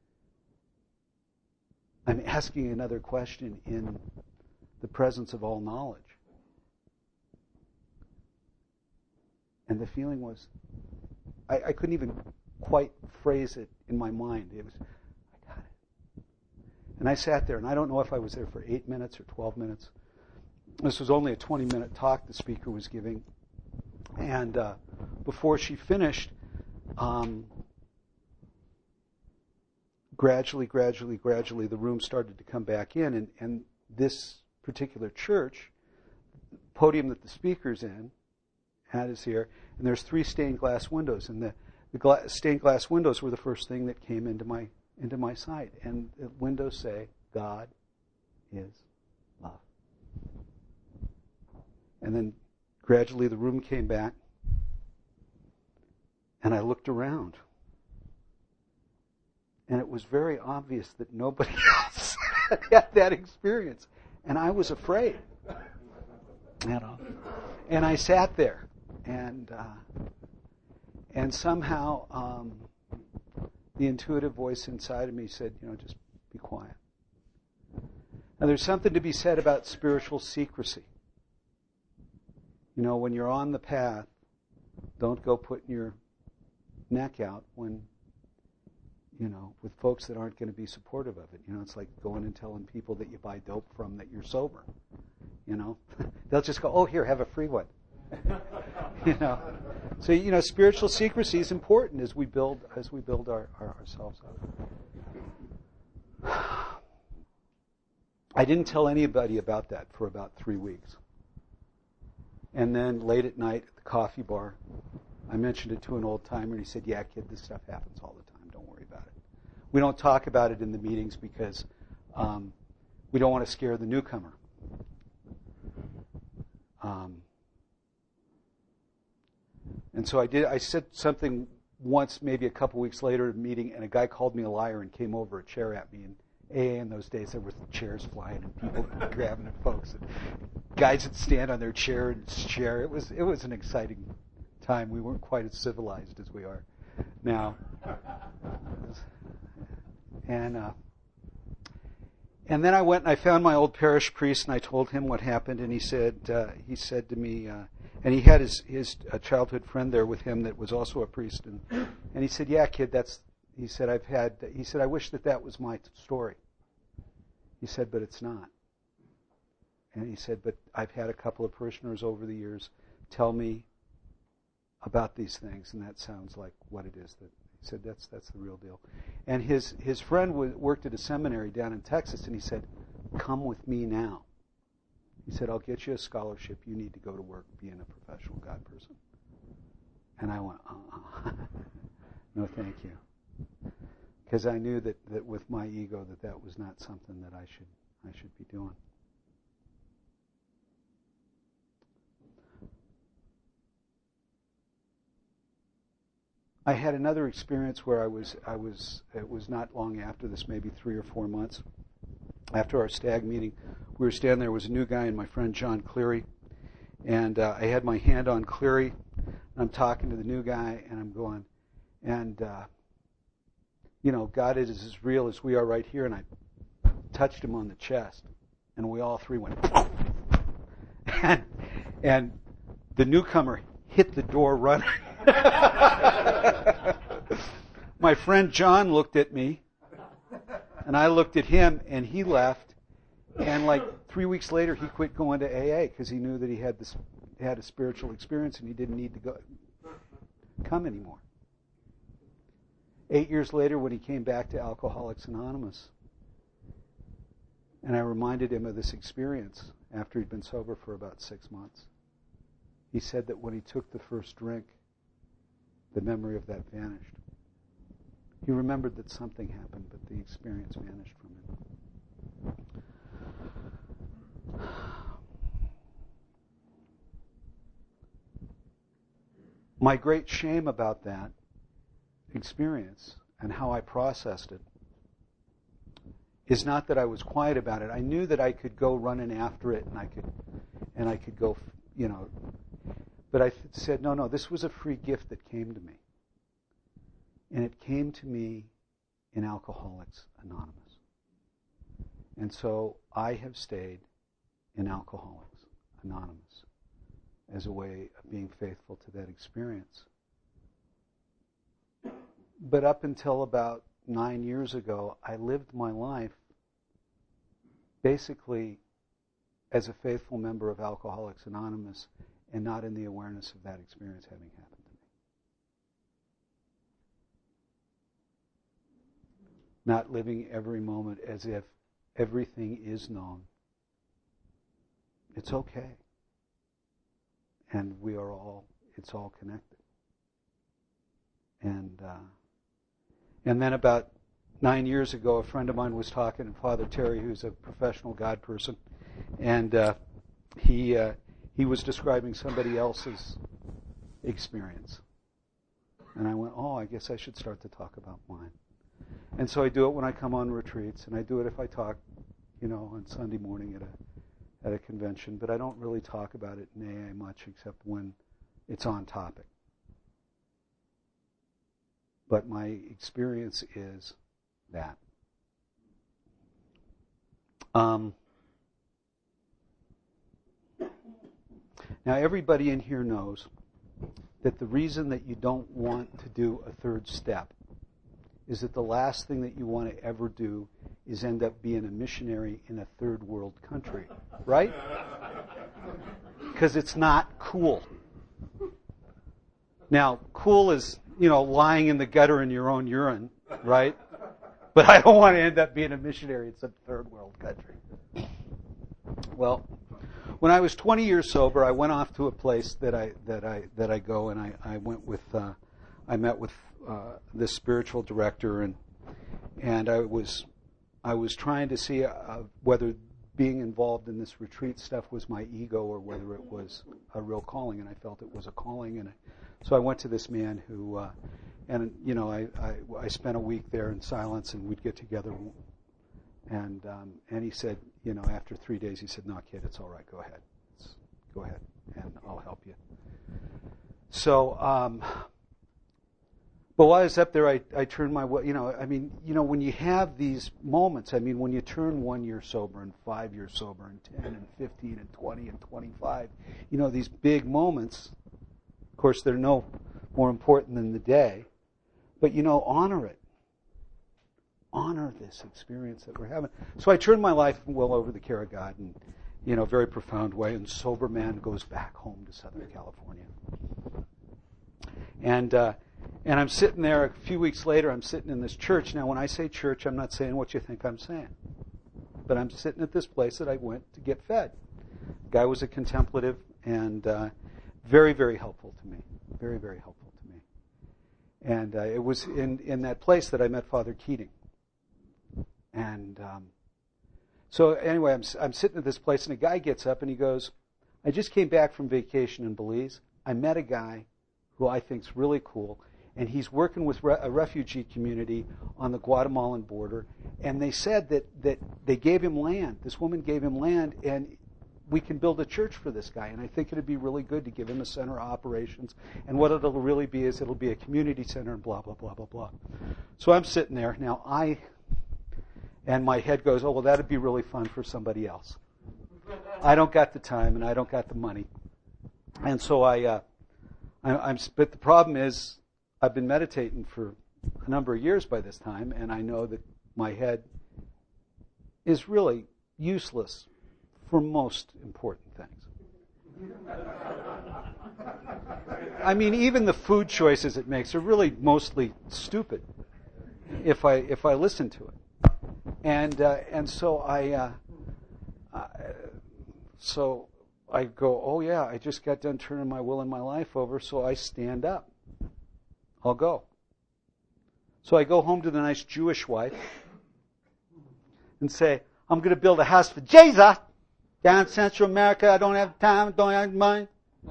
I'm asking another question in the presence of all knowledge. And the feeling was, I, I couldn't even quite phrase it in my mind. It was, I got it. And I sat there, and I don't know if I was there for eight minutes or twelve minutes. This was only a twenty-minute talk the speaker was giving. And uh, before she finished, um, gradually, gradually, gradually, the room started to come back in. And, and this particular church, the podium that the speaker's in, hat is here, and there's three stained glass windows. And the, the gla- stained glass windows were the first thing that came into my into my sight. And the windows say, God is love. And then gradually the room came back, and I looked around. And it was very obvious that nobody else had that experience. And I was afraid. You know. And I sat there. And uh, and somehow um, the intuitive voice inside of me said, you know, just be quiet. Now there's something to be said about spiritual secrecy. You know, when you're on the path, don't go putting your neck out when, you know, with folks that aren't going to be supportive of it. You know, it's like going and telling people that you buy dope from that you're sober. You know, they'll just go, oh, here, have a free one. You know, So, you know, spiritual secrecy is important as we build as we build our, our ourselves up. I didn't tell anybody about that for about three weeks. And then late at night at the coffee bar, I mentioned it to an old timer, and he said, "Yeah, kid, this stuff happens all the time. Don't worry about it. We don't talk about it in the meetings because um, we don't want to scare the newcomer." Um, and so I did. I said something once, maybe a couple weeks later at a meeting, and a guy called me a liar and came over a chair at me. And A A in those days, there were chairs flying and people grabbing at folks, and guys would stand on their chair and share. It was it was an exciting time. We weren't quite as civilized as we are now. And uh, and then I went and I found my old parish priest, and I told him what happened, and he said uh, he said to me, uh, and he had his his uh, childhood friend there with him that was also a priest, and and he said, "Yeah, kid, that's." He said, "I've had." He said, "I wish that that was my story." He said, "But it's not." And he said, "But I've had a couple of parishioners over the years tell me about these things, and that sounds like what it is." That he said, "That's that's the real deal." And his his friend w- worked at a seminary down in Texas, and he said, "Come with me now." He said, "I'll get you a scholarship. You need to go to work being a professional God person." And I went, uh-uh. "No, thank you." Because I knew that, that with my ego that that was not something that I should I should be doing. I had another experience where I was I was it was not long after this, maybe three or four months after our stag meeting. We were standing there. Was a new guy and my friend John Cleary, and uh, I had my hand on Cleary. And I'm talking to the new guy, and I'm going, and. Uh, You know, God is as real as we are right here, and I touched him on the chest, and we all three went, and, and the newcomer hit the door running. My friend John looked at me, and I looked at him, and he left, and like three weeks later, he quit going to A A because he knew that he had this had a spiritual experience, and he didn't need to go come anymore. Eight years later, when he came back to Alcoholics Anonymous, and I reminded him of this experience after he'd been sober for about six months, he said that when he took the first drink, the memory of that vanished. He remembered that something happened, but the experience vanished from him. My great shame about that experience and how I processed it is not that I was quiet about it. I knew that I could go running after it, and I could, and I could go, you know. But I th- said, no, no. This was a free gift that came to me, and it came to me in Alcoholics Anonymous, and so I have stayed in Alcoholics Anonymous as a way of being faithful to that experience. But up until about nine years ago, I lived my life basically as a faithful member of Alcoholics Anonymous and not in the awareness of that experience having happened to me. Not living every moment as if everything is known. It's okay. And we are all, it's all connected. And uh, and then about nine years ago, a friend of mine was talking to Father Terry, who's a professional God person, and uh, he uh, he was describing somebody else's experience. And I went, oh, I guess I should start to talk about mine. And so I do it when I come on retreats, and I do it if I talk, you know, on Sunday morning at a at a convention. But I don't really talk about it in A A much, except when it's on topic. But my experience is that. Um, now, everybody in here knows that the reason that you don't want to do a third step is that the last thing that you want to ever do is end up being a missionary in a third world country, right? Because it's not cool. Now, cool is, you know, lying in the gutter in your own urine, right? But I don't want to end up being a missionary in some third world country. Well, when I was twenty years sober, I went off to a place that I that I that I go, and I, I went with uh, I met with uh, this spiritual director, and and I was I was trying to see uh, whether being involved in this retreat stuff was my ego or whether it was a real calling, and I felt it was a calling, and I, so I went to this man who, uh, and you know, I, I I spent a week there in silence, and we'd get together. And um, and he said, you know, after three days, he said, "No, kid, it's all right. Go ahead, it's, go ahead, and I'll help you." So, um, but while I was up there, I I turned my, you know, I mean, you know, when you have these moments, I mean, when you turn one year sober and five years sober and ten and fifteen and twenty and twenty-five, you know, these big moments. Of course, they're no more important than the day, but you know, honor it. Honor this experience that we're having. So I turned my life well over the care of God in, you know, a very profound way, and sober man goes back home to Southern California. And uh, and I'm sitting there a few weeks later, I'm sitting in this church. Now, when I say church, I'm not saying what you think I'm saying. But I'm sitting at this place that I went to get fed. The guy was a contemplative and uh, very, very helpful to me. Very, very helpful to me. And uh, it was in, in that place that I met Father Keating. And um, so anyway, I'm I'm sitting at this place, and a guy gets up and he goes, "I just came back from vacation in Belize. I met a guy who I think's really cool, and he's working with re- a refugee community on the Guatemalan border. And they said that that they gave him land. This woman gave him land, and we can build a church for this guy. And I think it'd be really good to give him a center of operations. And what it'll really be is it'll be a community center and blah blah blah blah blah." So I'm sitting there now. I And my head goes, "Oh, well, that'd be really fun for somebody else. I don't got the time, and I don't got the money." And so I, uh, I, I'm. But the problem is, I've been meditating for a number of years by this time, and I know that my head is really useless for most important things. I mean, even the food choices it makes are really mostly stupid if I if I listen to it. And uh, and so I uh, uh, so I go, "Oh yeah, I just got done turning my will and my life over, so I stand up. I'll go." So I go home to the nice Jewish wife and say, "I'm going to build a house for Jesus down in Central America. I don't have time, don't have money."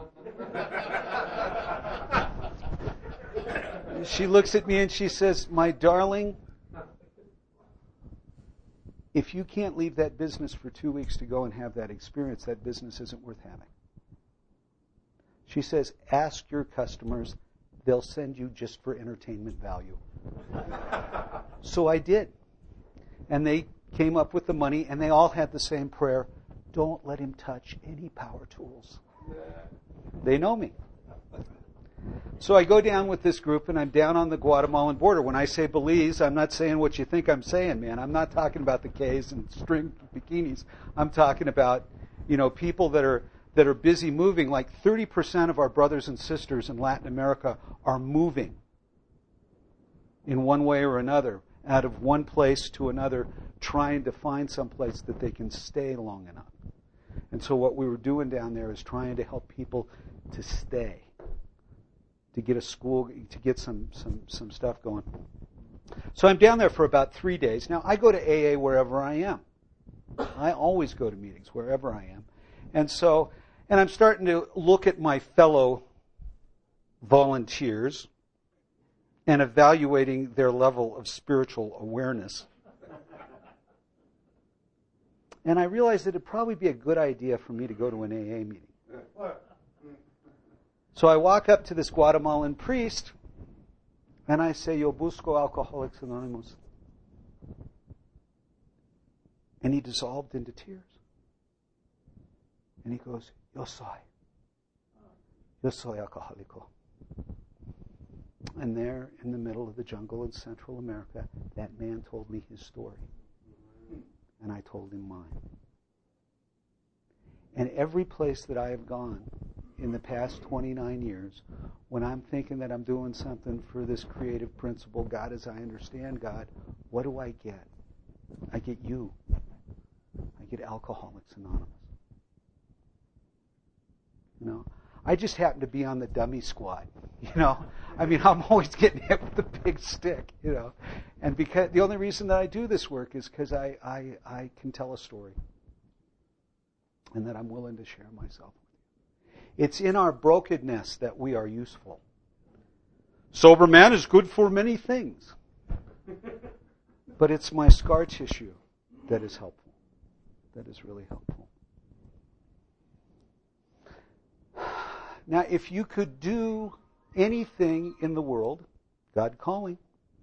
She looks at me and she says, "My darling, if you can't leave that business for two weeks to go and have that experience, that business isn't worth having." She says, "Ask your customers. They'll send you just for entertainment value." So I did. And they came up with the money, and they all had the same prayer: "Don't let him touch any power tools." They know me. So I go down with this group, and I'm down on the Guatemalan border. When I say Belize, I'm not saying what you think I'm saying, man. I'm not talking about the K's and string bikinis. I'm talking about, you know, people that are that are busy moving. Like thirty percent of our brothers and sisters in Latin America are moving in one way or another, out of one place to another, trying to find some place that they can stay long enough. And so what we were doing down there is trying to help people to stay, to get a school, to get some, some, some stuff going. So I'm down there for about three days. Now, I go to A A wherever I am. I always go to meetings wherever I am. And so, and I'm starting to look at my fellow volunteers and evaluating their level of spiritual awareness. And I realized that it'd probably be a good idea for me to go to an A A meeting. So I walk up to this Guatemalan priest, and I say, "Yo busco Alcoholics Anonymous." And he dissolved into tears. And he goes, "Yo soy. Yo soy alcohólico." And there, in the middle of the jungle in Central America, that man told me his story. And I told him mine. And every place that I have gone, in the past twenty-nine years, when I'm thinking that I'm doing something for this creative principle, God as I understand God, what do I get? I get you. I get Alcoholics Anonymous. You know, I just happen to be on the dummy squad. You know, I mean, I'm always getting hit with the big stick. You know, and because the only reason that I do this work is because I, I I can tell a story, and that I'm willing to share myself with you. It's in our brokenness that we are useful. Sober man is good for many things, but it's my scar tissue that is helpful. That is really helpful. Now, if you could do anything in the world, God calling,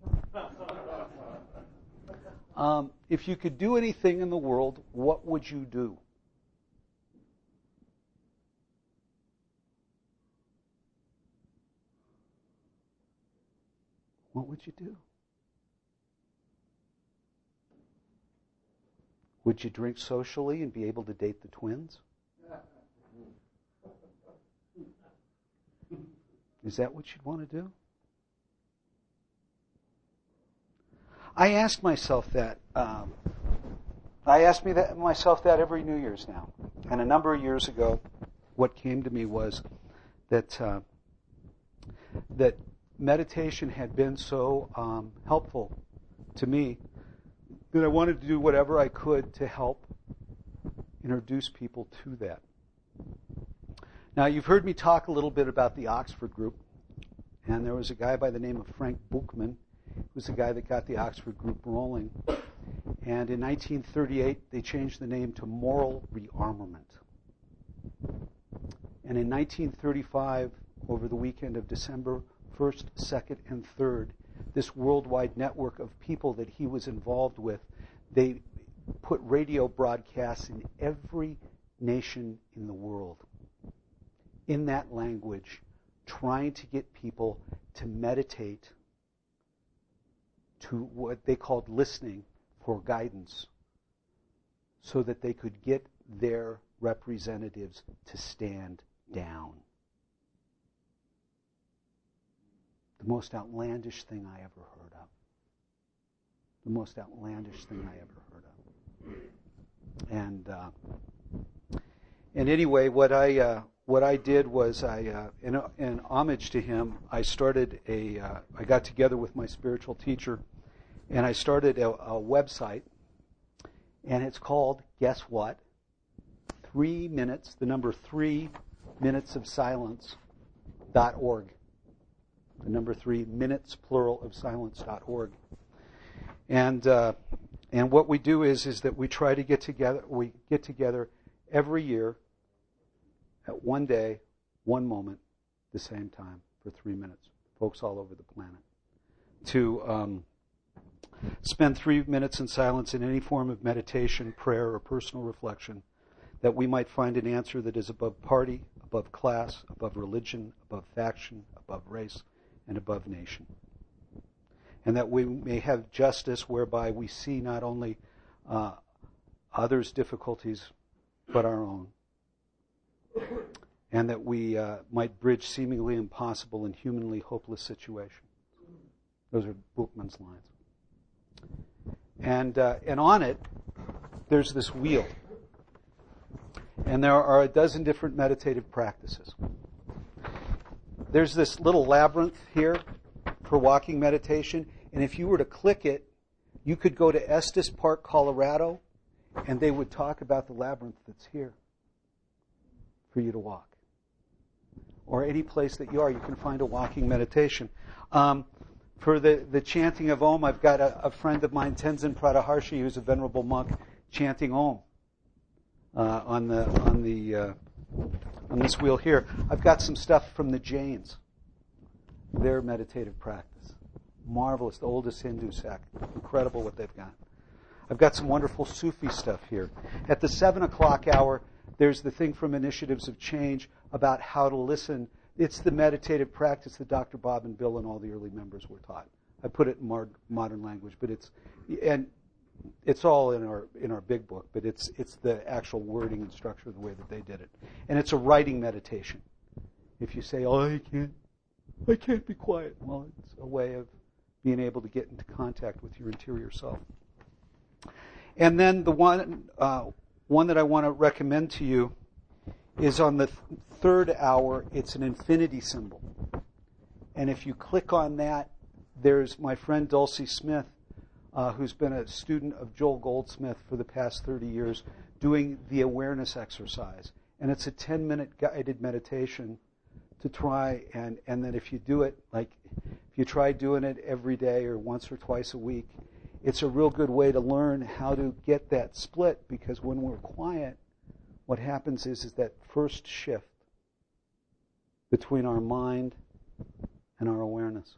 um, if you could do anything in the world, what would you do? What would you do? Would you drink socially and be able to date the twins? Is that what you'd want to do? I ask myself that. Um, I ask me that myself that every New Year's now. And a number of years ago, what came to me was that uh, that meditation had been so um, helpful to me that I wanted to do whatever I could to help introduce people to that. Now, you've heard me talk a little bit about the Oxford Group, and there was a guy by the name of Frank Buchman, who was the guy that got the Oxford Group rolling. And in nineteen thirty-eight, they changed the name to Moral Rearmament. And in nineteen thirty-five, over the weekend of December first, second, and third, this worldwide network of people that he was involved with, they put radio broadcasts in every nation in the world, in that language, trying to get people to meditate, to what they called listening for guidance, so that they could get their representatives to stand down. The most outlandish thing I ever heard of. The most outlandish thing I ever heard of. And uh, and anyway, what I uh, what I did was I, uh, in, in homage to him, I started a. Uh, I got together with my spiritual teacher, and I started a, a website, and it's called, guess what? Three minutes, the number three minutes of silence dot org. The number three, minutes, plural, of silence dot org. And uh, and what we do is is that we try to get together. We get together every year at one day, one moment, the same time for three minutes. Folks all over the planet to um, spend three minutes in silence in any form of meditation, prayer, or personal reflection, that we might find an answer that is above party, above class, above religion, above faction, above race, and above nation. And that we may have justice whereby we see not only uh, others' difficulties, but our own. And that we uh, might bridge seemingly impossible and humanly hopeless situations. Those are Buchman's lines. And uh, and on it, there's this wheel. And there are a dozen different meditative practices. There's this little labyrinth here for walking meditation, and if you were to click it, you could go to Estes Park, Colorado, and they would talk about the labyrinth that's here for you to walk. Or any place that you are, you can find a walking meditation. Um, for the, the chanting of Om, I've got a, a friend of mine, Tenzin Prataharshi, who's a venerable monk, chanting Om uh, on the on the uh, on this wheel here. I've got some stuff from the Jains, their meditative practice. Marvelous, the oldest Hindu sect. Incredible what they've got. I've got some wonderful Sufi stuff here. At the seven o'clock hour, there's the thing from Initiatives of Change about how to listen. It's the meditative practice that Doctor Bob and Bill and all the early members were taught. I put it in mar- modern language, but it's and it's all in our in our big book. But it's it's the actual wording and structure of the way that they did it, and it's a writing meditation. If you say, oh, I can't, I can't be quiet. Well, it's a way of being able to get into contact with your interior self. And then the one, uh, one that I want to recommend to you is on the th- third hour. It's an infinity symbol. And if you click on that, there's my friend Dulcie Smith, uh, who's been a student of Joel Goldsmith for the past thirty years, doing the awareness exercise. And it's a ten-minute guided meditation to try, and, and then if you do it, like if you try doing it every day or once or twice a week, it's a real good way to learn how to get that split, because when we're quiet, what happens is, is that first shift between our mind and our awareness.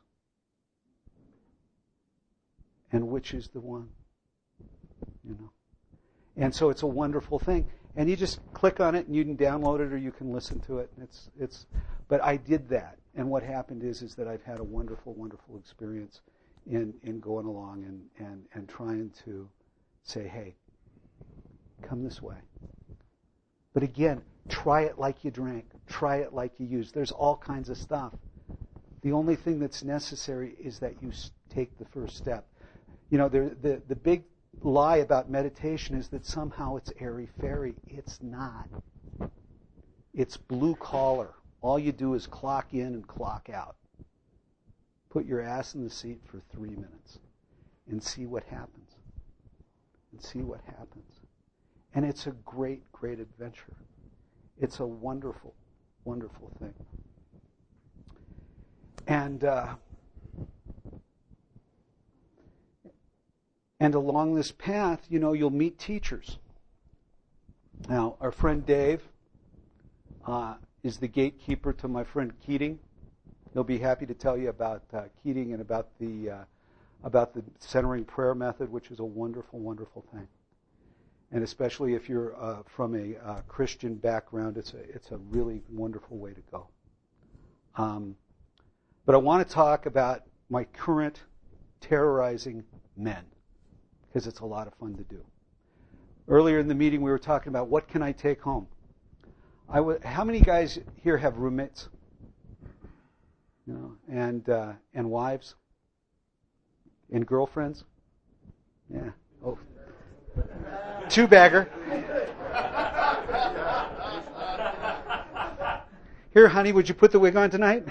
And which is the one? You know. And so it's a wonderful thing. And you just click on it and you can download it or you can listen to it. It's it's but I did that. And what happened is is that I've had a wonderful, wonderful experience in, in going along and, and, and trying to say, hey, come this way. But again, try it like you drank. Try it like you used. There's all kinds of stuff. The only thing that's necessary is that you take the first step. You know, the the, the big lie about meditation is that somehow it's airy-fairy. It's not. It's blue collar. All you do is clock in and clock out. Put your ass in the seat for three minutes and see what happens. And see what happens. And it's a great, great adventure. It's a wonderful, wonderful thing. And uh, and along this path, you know, you'll meet teachers. Now, our friend Dave uh, is the gatekeeper to my friend Keating. He'll be happy to tell you about uh, Keating and about the uh, about the centering prayer method, which is a wonderful, wonderful thing. And especially if you're uh, from a uh, Christian background, it's a it's a really wonderful way to go. Um, but I want to talk about my current terrorizing men, because it's a lot of fun to do. Earlier in the meeting, we were talking about what can I take home. I w- how many guys here have roommates? You know, and uh, and wives, and girlfriends? Yeah. Oh. Two bagger. Here, honey, would you put the wig on tonight?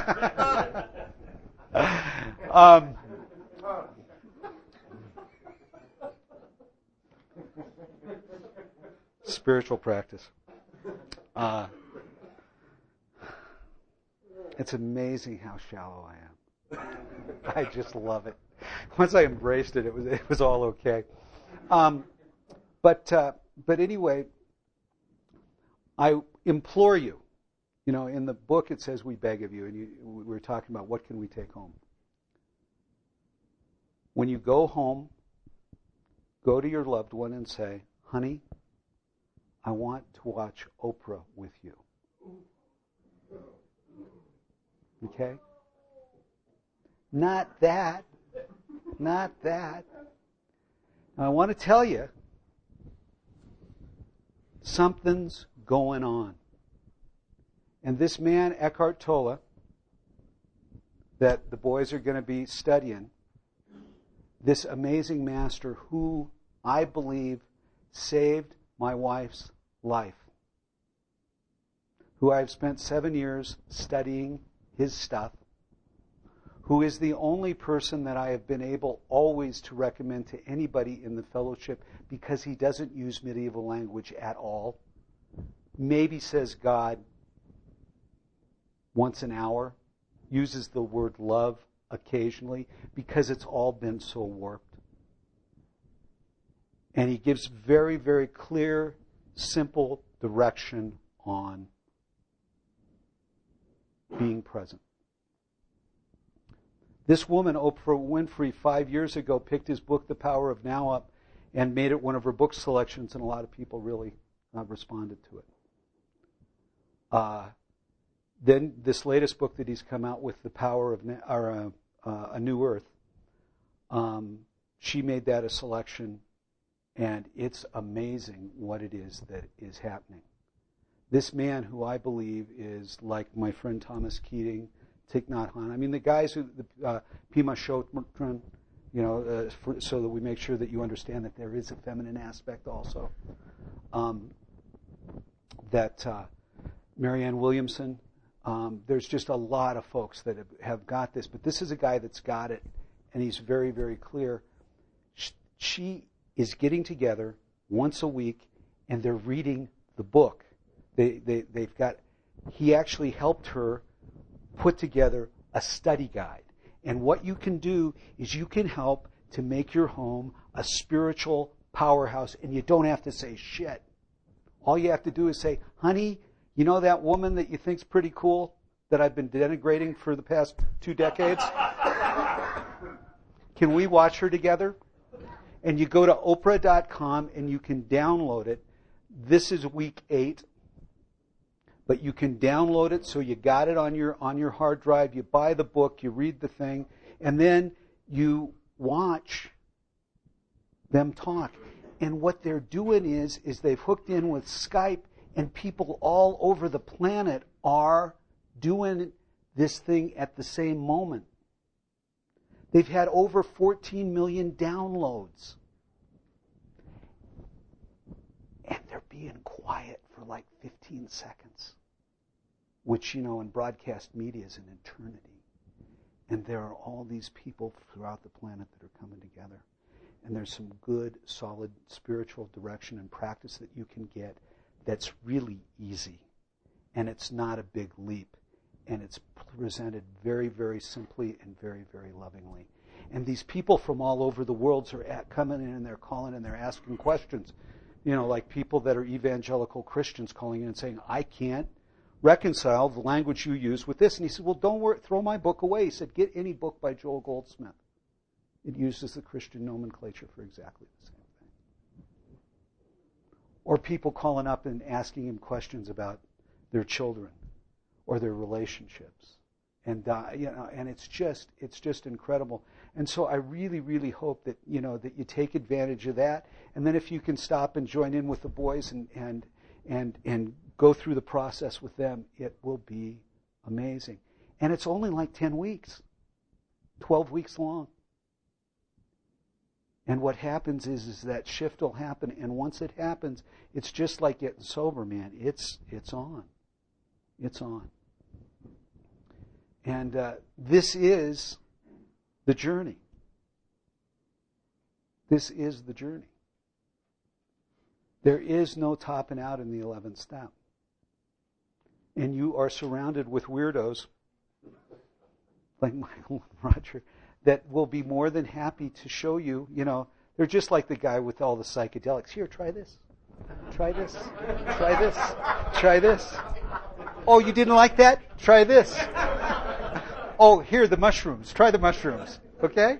um, spiritual practice. Uh, it's amazing how shallow I am. I just love it. Once I embraced it, it was it was all okay. Um, but uh, but anyway, I implore you. You know, in the book it says we beg of you, and you, we were talking about what can we take home. When you go home, go to your loved one and say, honey, I want to watch Oprah with you. Okay? Not that. Not that. Now, I want to tell you, something's going on. And this man, Eckhart Tolle, that the boys are going to be studying, this amazing master who I believe saved my wife's life, who I've spent seven years studying his stuff, who is the only person that I have been able always to recommend to anybody in the fellowship, because he doesn't use medieval language at all. Maybe says God once an hour, uses the word love occasionally, because it's all been so warped. And he gives very, very clear, simple direction on being present. This woman, Oprah Winfrey, five years ago picked his book, The Power of Now, up and made it one of her book selections, and a lot of people really uh, responded to it. Uh, then this latest book that he's come out with, The Power of Na- or, uh, uh, A New Earth, um, she made that a selection, and it's amazing what it is that is happening. this man who I believe is like my friend Thomas Keating, Thich Nhat Hanh. I mean, the guys who, the, uh, Pema Chodron, you know, uh, for, so that we make sure that you understand that there is a feminine aspect also. Um, that uh, Marianne Williamson, um, there's just a lot of folks that have, have got this, but this is a guy that's got it, and he's very, very clear. She, she is getting together once a week, and they're reading the book. They, they, they've got, he actually helped her put together a study guide. And what you can do is you can help to make your home a spiritual powerhouse, and you don't have to say shit. All you have to do is say, honey, you know that woman that you think's pretty cool that I've been denigrating for the past two decades? Can we watch her together? And you go to Oprah dot com and you can download it. This is week eight. But you can download it, so you got it on your on your hard drive. You buy the book, you read the thing, and then you watch them talk. And what they're doing is, is they've hooked in with Skype, and people all over the planet are doing this thing at the same moment. They've had over fourteen million downloads. And they're being quiet for like fifteen seconds. Which, you know, in broadcast media is an eternity. And there are all these people throughout the planet that are coming together. And there's some good, solid spiritual direction and practice that you can get that's really easy. And it's not a big leap. And it's presented very, very simply and very, very lovingly. And these people from all over the world are at, coming in and they're calling and they're asking questions. You know, like people that are evangelical Christians calling in and saying, I can't reconcile the language you use with this. And he said, well, don't worry, throw my book away. He said, get any book by Joel Goldsmith. It uses the Christian nomenclature for exactly the same thing. Or people calling up and asking him questions about their children or their relationships. And uh, you know, and it's just it's just incredible. And so I really, really hope that you know that you take advantage of that. And then if you can stop and join in with the boys and and and and go through the process with them, it will be amazing. And it's only like ten weeks, twelve weeks long. And what happens is, is that shift will happen, and once it happens, it's just like getting sober, man. It's it's on. It's on. And uh, this is the journey. This is the journey. There is no topping out in the eleventh step. And you are surrounded with weirdos, like Michael and Roger, that will be more than happy to show you, you know, they're just like the guy with all the psychedelics. Here, try this. Try this. Try this. Try this. Oh, you didn't like that? Try this. Oh, here, the mushrooms. Try the mushrooms. Okay?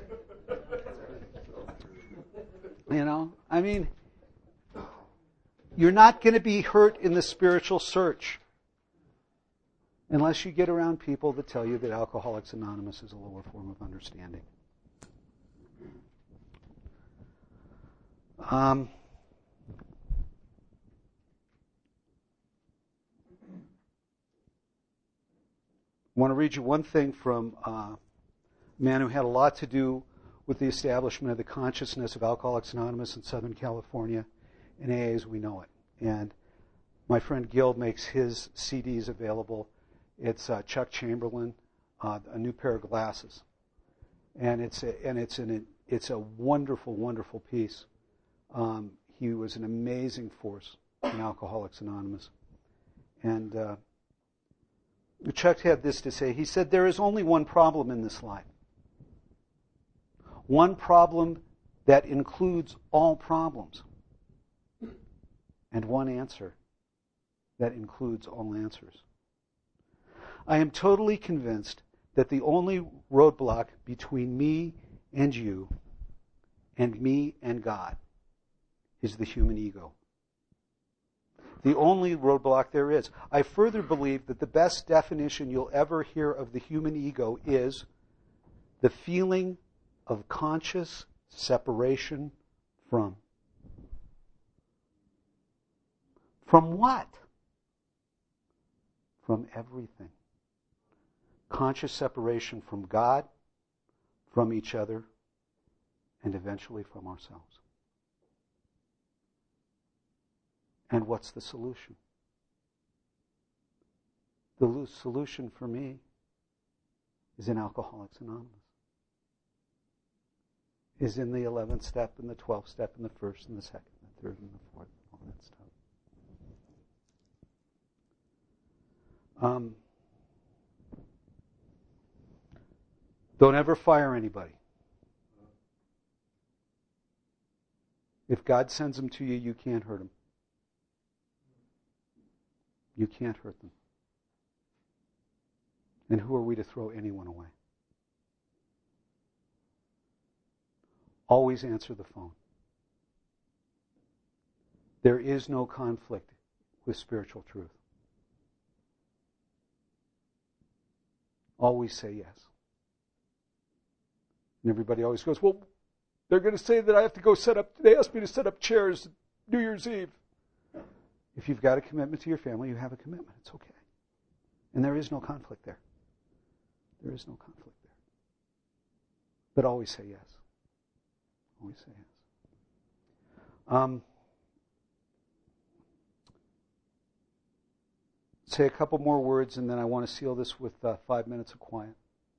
You know, I mean, you're not going to be hurt in the spiritual search unless you get around people that tell you that Alcoholics Anonymous is a lower form of understanding. Um, I want to read you one thing from uh, a man who had a lot to do with the establishment of the consciousness of Alcoholics Anonymous in Southern California, and A A as we know it. And my friend Gil makes his C Ds available. It's uh, Chuck Chamberlain, uh, A New Pair of Glasses, and it's a, and it's an it's a wonderful, wonderful piece. Um, he was an amazing force in Alcoholics Anonymous, and uh, Chuck had this to say. He said, "There is only one problem in this life. One problem that includes all problems, and one answer that includes all answers. I am totally convinced that the only roadblock between me and you and me and God is the human ego. The only roadblock there is. I further believe that the best definition you'll ever hear of the human ego is the feeling of conscious separation from. From what? from everything. Conscious separation from God, from each other, and eventually from ourselves. And what's the solution? The solution for me is in Alcoholics Anonymous. Is in the eleventh step and the twelfth step and the first and the second and the third and the fourth, all that stuff. Um, don't ever fire anybody. If God sends them to you, you can't hurt them. You can't hurt them. And who are we to throw anyone away? Always answer the phone. There is no conflict with spiritual truth. Always say yes. And everybody always goes, well, they're going to say that I have to go set up, they asked me to set up chairs New Year's Eve. If you've got a commitment to your family, you have a commitment. It's okay. And there is no conflict there. There is no conflict there. But always say yes. Always say yes. Um, say a couple more words, and then I want to seal this with uh, five minutes of quiet.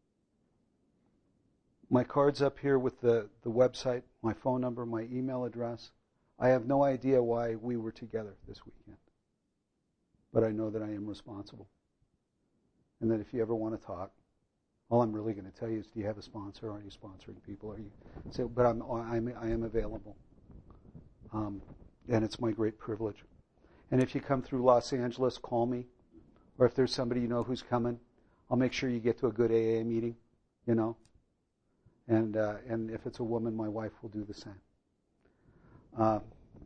My card's up here with the, the website, my phone number, my email address. I have no idea why we were together this weekend. But I know that I am responsible. And that if you ever want to talk, all I'm really going to tell you is, do you have a sponsor? Are you sponsoring people? Are you? So, but I'm, I'm I am available, um, and it's my great privilege. And if you come through Los Angeles, call me, or if there's somebody you know who's coming, I'll make sure you get to a good A A meeting, you know. And uh, and if it's a woman, my wife will do the same. Uh,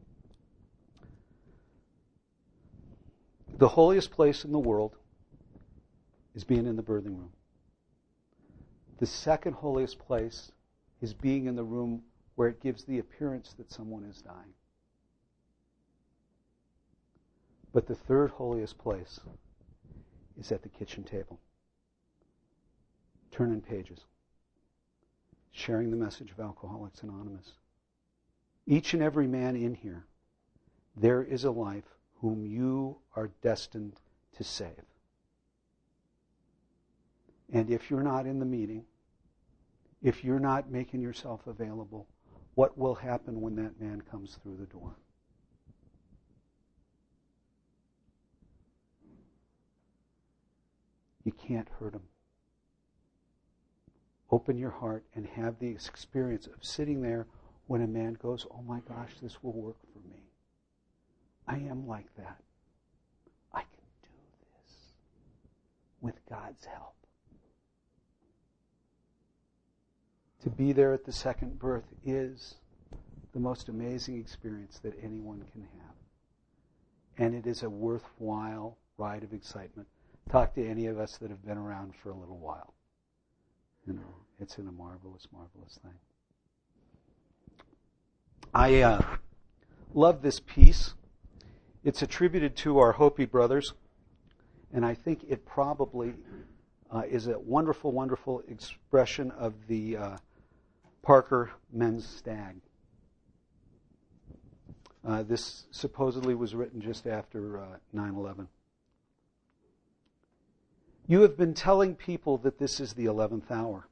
the holiest place in the world is being in the birthing room. The second holiest place is being in the room where it gives the appearance that someone is dying. But the third holiest place is at the kitchen table, turning pages, sharing the message of Alcoholics Anonymous. Each and every man in here, there is a life whom you are destined to save. And if you're not in the meeting, if you're not making yourself available, what will happen when that man comes through the door? You can't hurt him. Open your heart and have the experience of sitting there when a man goes, oh my gosh, this will work for me. I am like that. I can do this with God's help. To be there at the second birth is the most amazing experience that anyone can have. And it is a worthwhile ride of excitement. Talk to any of us that have been around for a little while. You know, it's in a marvelous, marvelous thing. I uh, love this piece. It's attributed to our Hopi brothers, and I think it probably uh, is a wonderful, wonderful expression of the uh, Parker Men's Stag. Uh, this supposedly was written just after uh, nine eleven. You have been telling people that this is the eleventh hour.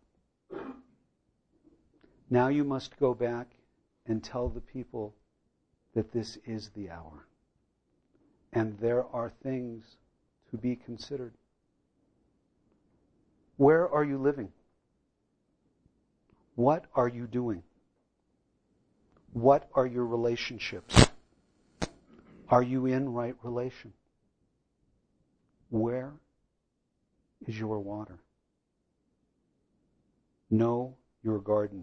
Now you must go back and tell the people that this is the hour. And there are things to be considered. Where are you living? What are you doing? What are your relationships? Are you in right relation? Where is your water? Know your garden.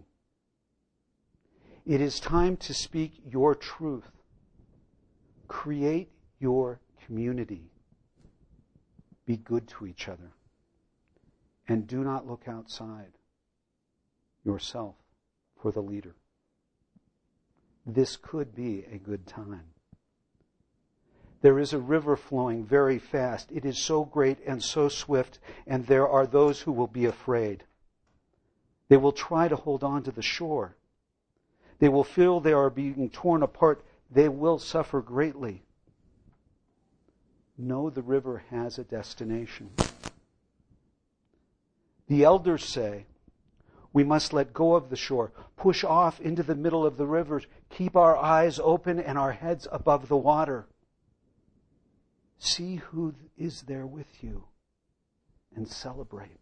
It is time to speak your truth. Create your community. Be good to each other. And do not look outside yourself for the leader. This could be a good time. There is a river flowing very fast. It is so great and so swift, and there are those who will be afraid. They will try to hold on to the shore. They will feel they are being torn apart. They will suffer greatly. No, the river has a destination. The elders say, we must let go of the shore, push off into the middle of the rivers, keep our eyes open and our heads above the water. See who is there with you and celebrate.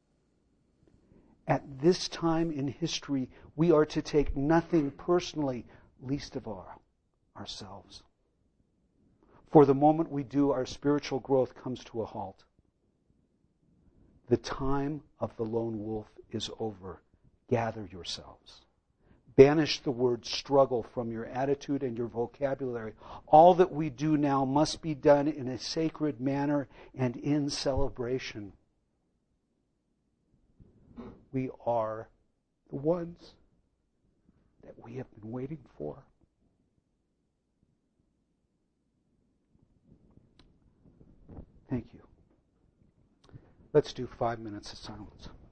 At this time in history, we are to take nothing personally, least of all ourselves. For the moment we do, our spiritual growth comes to a halt. The time of the lone wolf is over. Gather yourselves. Banish the word struggle from your attitude and your vocabulary. All that we do now must be done in a sacred manner and in celebration. We are the ones that we have been waiting for. Thank you. Let's do five minutes of silence.